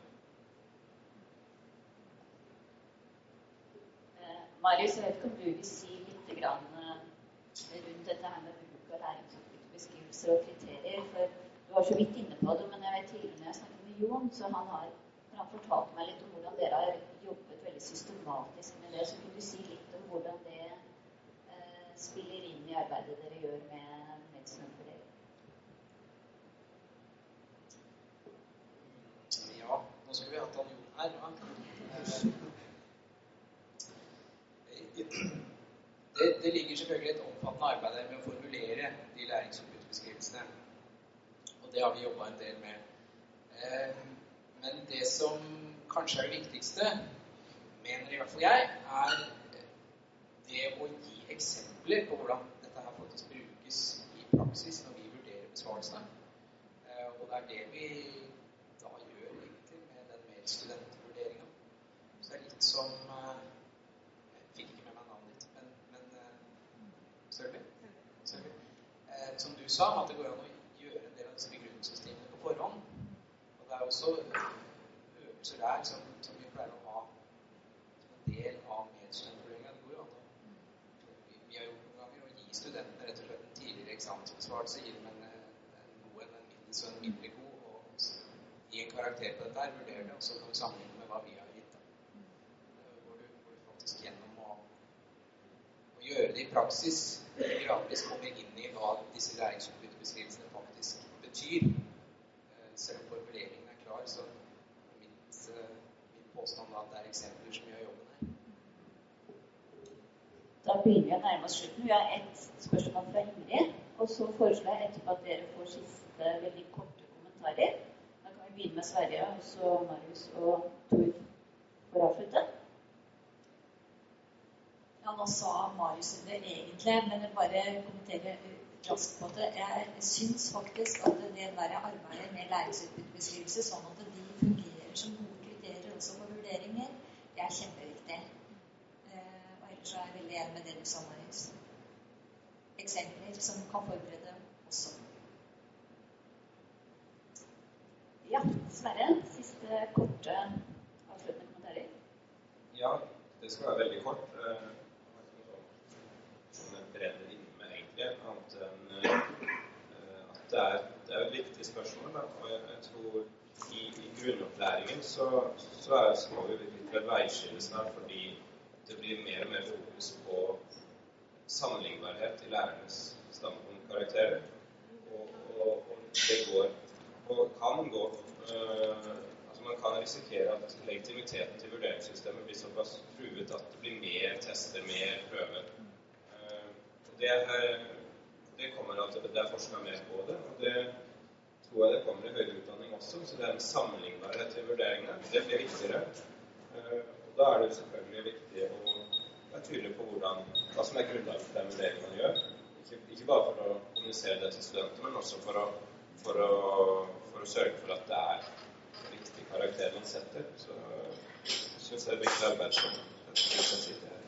Speaker 1: Marius, jeg vet ikke om du vil si litt grann rundt dette her med bruk av læringsutbyttebeskrivelser og kriterier, for du var så vidt inne på det, men jeg vet tidligere når jeg snakket med Jon, så han fortalte meg litt om hvordan dere har jobbet veldig systematisk med det, så kunne du si litt om hvordan det spiller inn i arbeidet dere gjør med studentfordeling?
Speaker 4: Ja, nå skulle vi hatt han Jon her, ja. Det ligger selvfølgelig et omfattende arbeid med å formulere de læringsutbyttebeskrivelsene, og det har vi jobbet en del med. Men det som kanskje er det viktigste, mener i hvert fall jeg, er det å gi eksempler på hvordan dette her faktisk brukes i praksis når vi vurderer besvarelsene. Og det er det vi da gjør egentlig med den medstudentvurderingen. Så det er litt som fikk ikke med meg navnet ditt, men Sørli? Som du sa, at det går an å gjøre en del av disse begrunnelsestingene på forhånd. Og det er også øvelser der som vi pleier å ha som en del av medstudentvurderingen. Det går jo an å vi har gjort noen ganger å gi studentene rett og slett en tidligere eksamensbesvarelse, gi dem en middels og en mindre god, og gi en karakter på dette her, vurdere det, og så kan vi sammenligne med hva vi har gitt. Hvor du faktisk gjennom å gjøre det i praksis gradvis kommer inn i hva disse læringsutbyttebeskrivelsene faktisk betyr. Selv om formuleringen er klar, så min påstand at det er eksempler som gjør jobben her.
Speaker 1: Da begynner vi å nærme oss slutten. Vi har ett spørsmål fra Ingrid, og så foreslår jeg etterpå at dere får siste veldig korte kommentarer. Da kan vi begynne med Sverre, og så Marius og Tor for å avslutte.
Speaker 7: Ja, nå sa Marius det egentlig, men jeg bare kommenterer raskt på det. Jeg synes faktisk at det der arbeidet med læringsutbyttebeskrivelse, sånn at de fungerer som gode kriterier også for vurderinger, det er kjempeviktig. Og ellers er jeg veldig enig med det du sa, Marius. Eksempler som kan forberede også.
Speaker 1: Ja, Sverre, siste korte avsluttende kommentarer.
Speaker 3: Ja, det skal være veldig kort. Brenner inne med egentlig, annet enn at det er et viktig spørsmål. Da. Og jeg tror i grunnopplæringen så må vi litt ved veiskille snart, fordi det blir mer og mer fokus på sammenlignbarhet i lærernes standpunktkarakterer. Og det går, og kan gå, altså man kan risikere at legitimiteten til vurderingssystemet blir såpass truet at det blir mer tester, mer prøver. Det kommer at det er forsket mer på det, og det tror jeg det kommer i høyere utdanning også, så det er en sammenlignbarhet til vurderingene. Det blir viktigere, og da er det selvfølgelig viktig å være tydelig på hva som grunnlaget for den vurderingen man gjør. Ikke bare for å kommunisere det til studenter, men også for å sørge for at det riktig karakter man setter. Så jeg synes det viktig arbeid som jeg sitter her.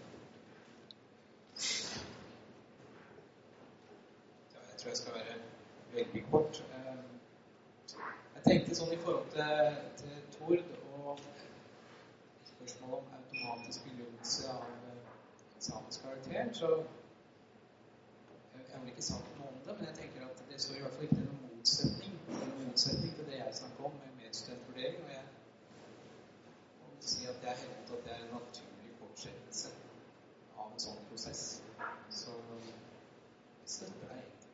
Speaker 4: Ja, jeg tror jeg skal være veldig kort. Jeg tenkte sånn i forhold til Tord og spørsmålet om automatisk begrunnelse av eksamenskarakteren, så jeg har vel ikke sagt noe om det, men jeg tenker at det står i hvert fall ikke noen motsetning til det jeg snakker om med medstudentvurdering, og jeg må si at jeg hevder at det en naturlig fortsettelse av en sånn prosess. Så jeg støtter deg egentlig.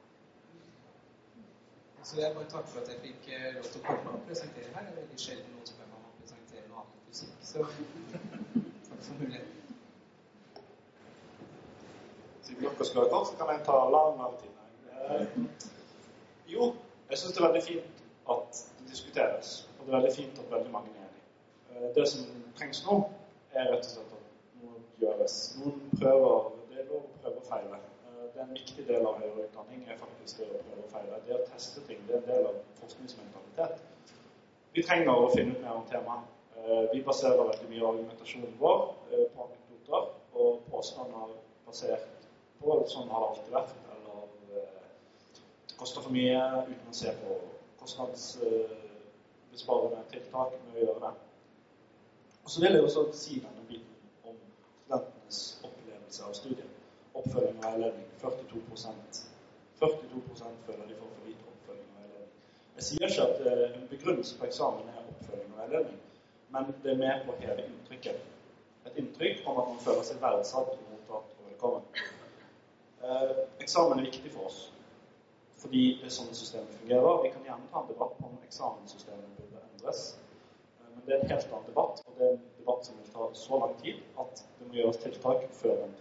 Speaker 4: Så jeg bare takker for at jeg fikk lov til å komme og presentere her. Det er veldig sjelden noen spør meg om å presentere noe annet fysikk, så takk for muligheten.
Speaker 2: Siden dere skal ha kort, så kan jeg ta lang Jo, jeg synes det er veldig fint at det diskuteres, og det er veldig fint at veldig mange er enige. Det som trengs nå, er rett og slett at noe gjøres. Noen prøver, det er lov å prøve og feile. Det er en viktig del av høyere utdanning, er faktisk det å prøve og feile. Det å teste ting, det er en del av forskningsmentalitet. Vi trenger å finne ut mer om temaet. Vi baserer veldig mye argumentasjonen vår på anekdoter og påstander basert på sånn har det alltid vært, eller det koster for mye uten å se på kostnadsbesparende tiltak med å gjøre det. Og så vil jeg også si denne biten om studentenes opplevelse av studiet. Oppfølging og veiledning, 42%. 42% føler de får for lite oppfølging og veiledning. Jeg sier ikke at en begrunnelse på eksamen er oppfølging og veiledning, men det er med på å heve inntrykket. Et inntrykk om at man føler seg verdsatt og mottatt og velkommen. Eksamen er viktig for oss, fordi det er sånn systemet fungerer. Vi kan gjerne ta en debatt om eksamenssystemet burde endres, men det er en helt annen debatt, og det er en debatt som vil ta så lang tid at det må gjøres tiltak før den tid.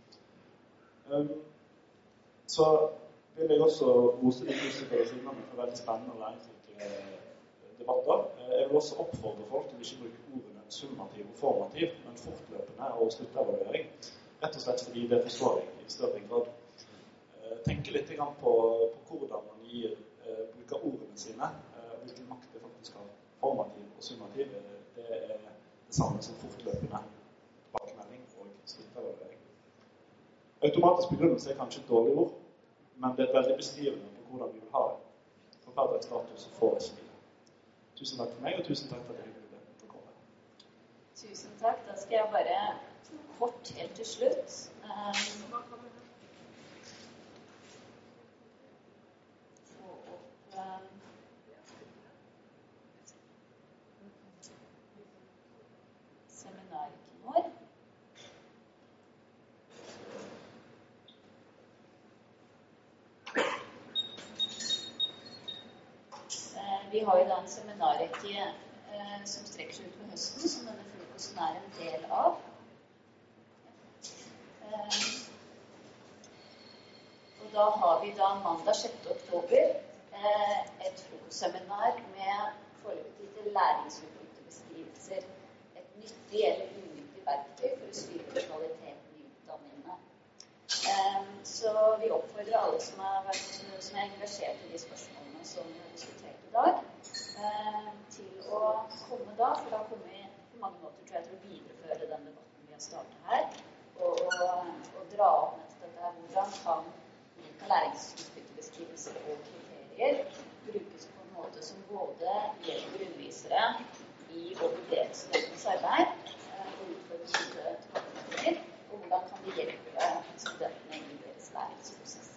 Speaker 2: Så vil jeg også rose de positive sidene for veldig spennende og læringsrike debatter. Jeg vil også oppfordre folk til å ikke bruke ordene summativ og formativ, men fortløpende og sluttevaluering. Rett og slett fordi det forstår jeg i større grad. Tenke litt på hvordan man bruker ordene sine, hvilken makt det faktisk har. Formativ og summativ, det er det samme som fortløpende tilbakemelding og sluttevaluering. Automatisk begrunnelse er kanskje et dårlig ord, men det er veldig beskrivende på hvordan vi vil ha det. For hvert et status får jeg smile. Tusen takk for meg, og tusen takk for at jeg ville få komme.
Speaker 1: Tusen takk. Da skal jeg bare kort helt til slutt. Få opp seminariken vår. Vi har jo da en seminarrekke som strekker seg ut på høsten, som denne frokosten er en del av. Og da har vi da mandag 6. oktober et frokostseminar med foreløpig til læringsutbyttebeskrivelser. Et nyttig eller unyttig verktøy for å styre kvaliteten i utdanningene. Så vi oppfordrer alle som er engasjert i de spørsmålene som vi har diskutert i dag, til å komme da, for da kommer vi på mange måter, tror jeg, til å videreføre den debatten vi har startet her, og dra opp nettopp dette, hvordan kan læringsutbyttebeskrivelser og kriterier brukes på en måte som både hjelper undervisere i å vurdere studentenes arbeid og utfordre tilbakemeldinger, og hvordan kan de hjelpe studentene i deres læringsprosesser.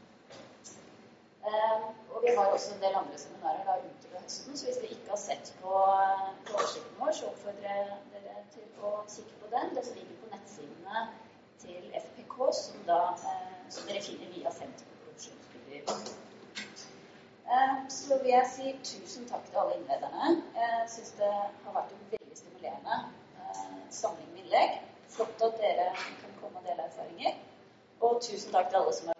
Speaker 1: Og vi har også en del andre seminarer da utover høsten, så hvis dere ikke har sett på oversikten vår, så oppfordrer jeg dere til å kikke på den. Den ligger på nettsidene til FPK, som dere finner via Senter for profesjonsstudier. Så vil jeg si tusen takk til alle innlederne. Jeg synes det har vært en veldig stimulerende samling med innlegg. Flott at dere kan komme og dele erfaringer. Og tusen takk til alle som har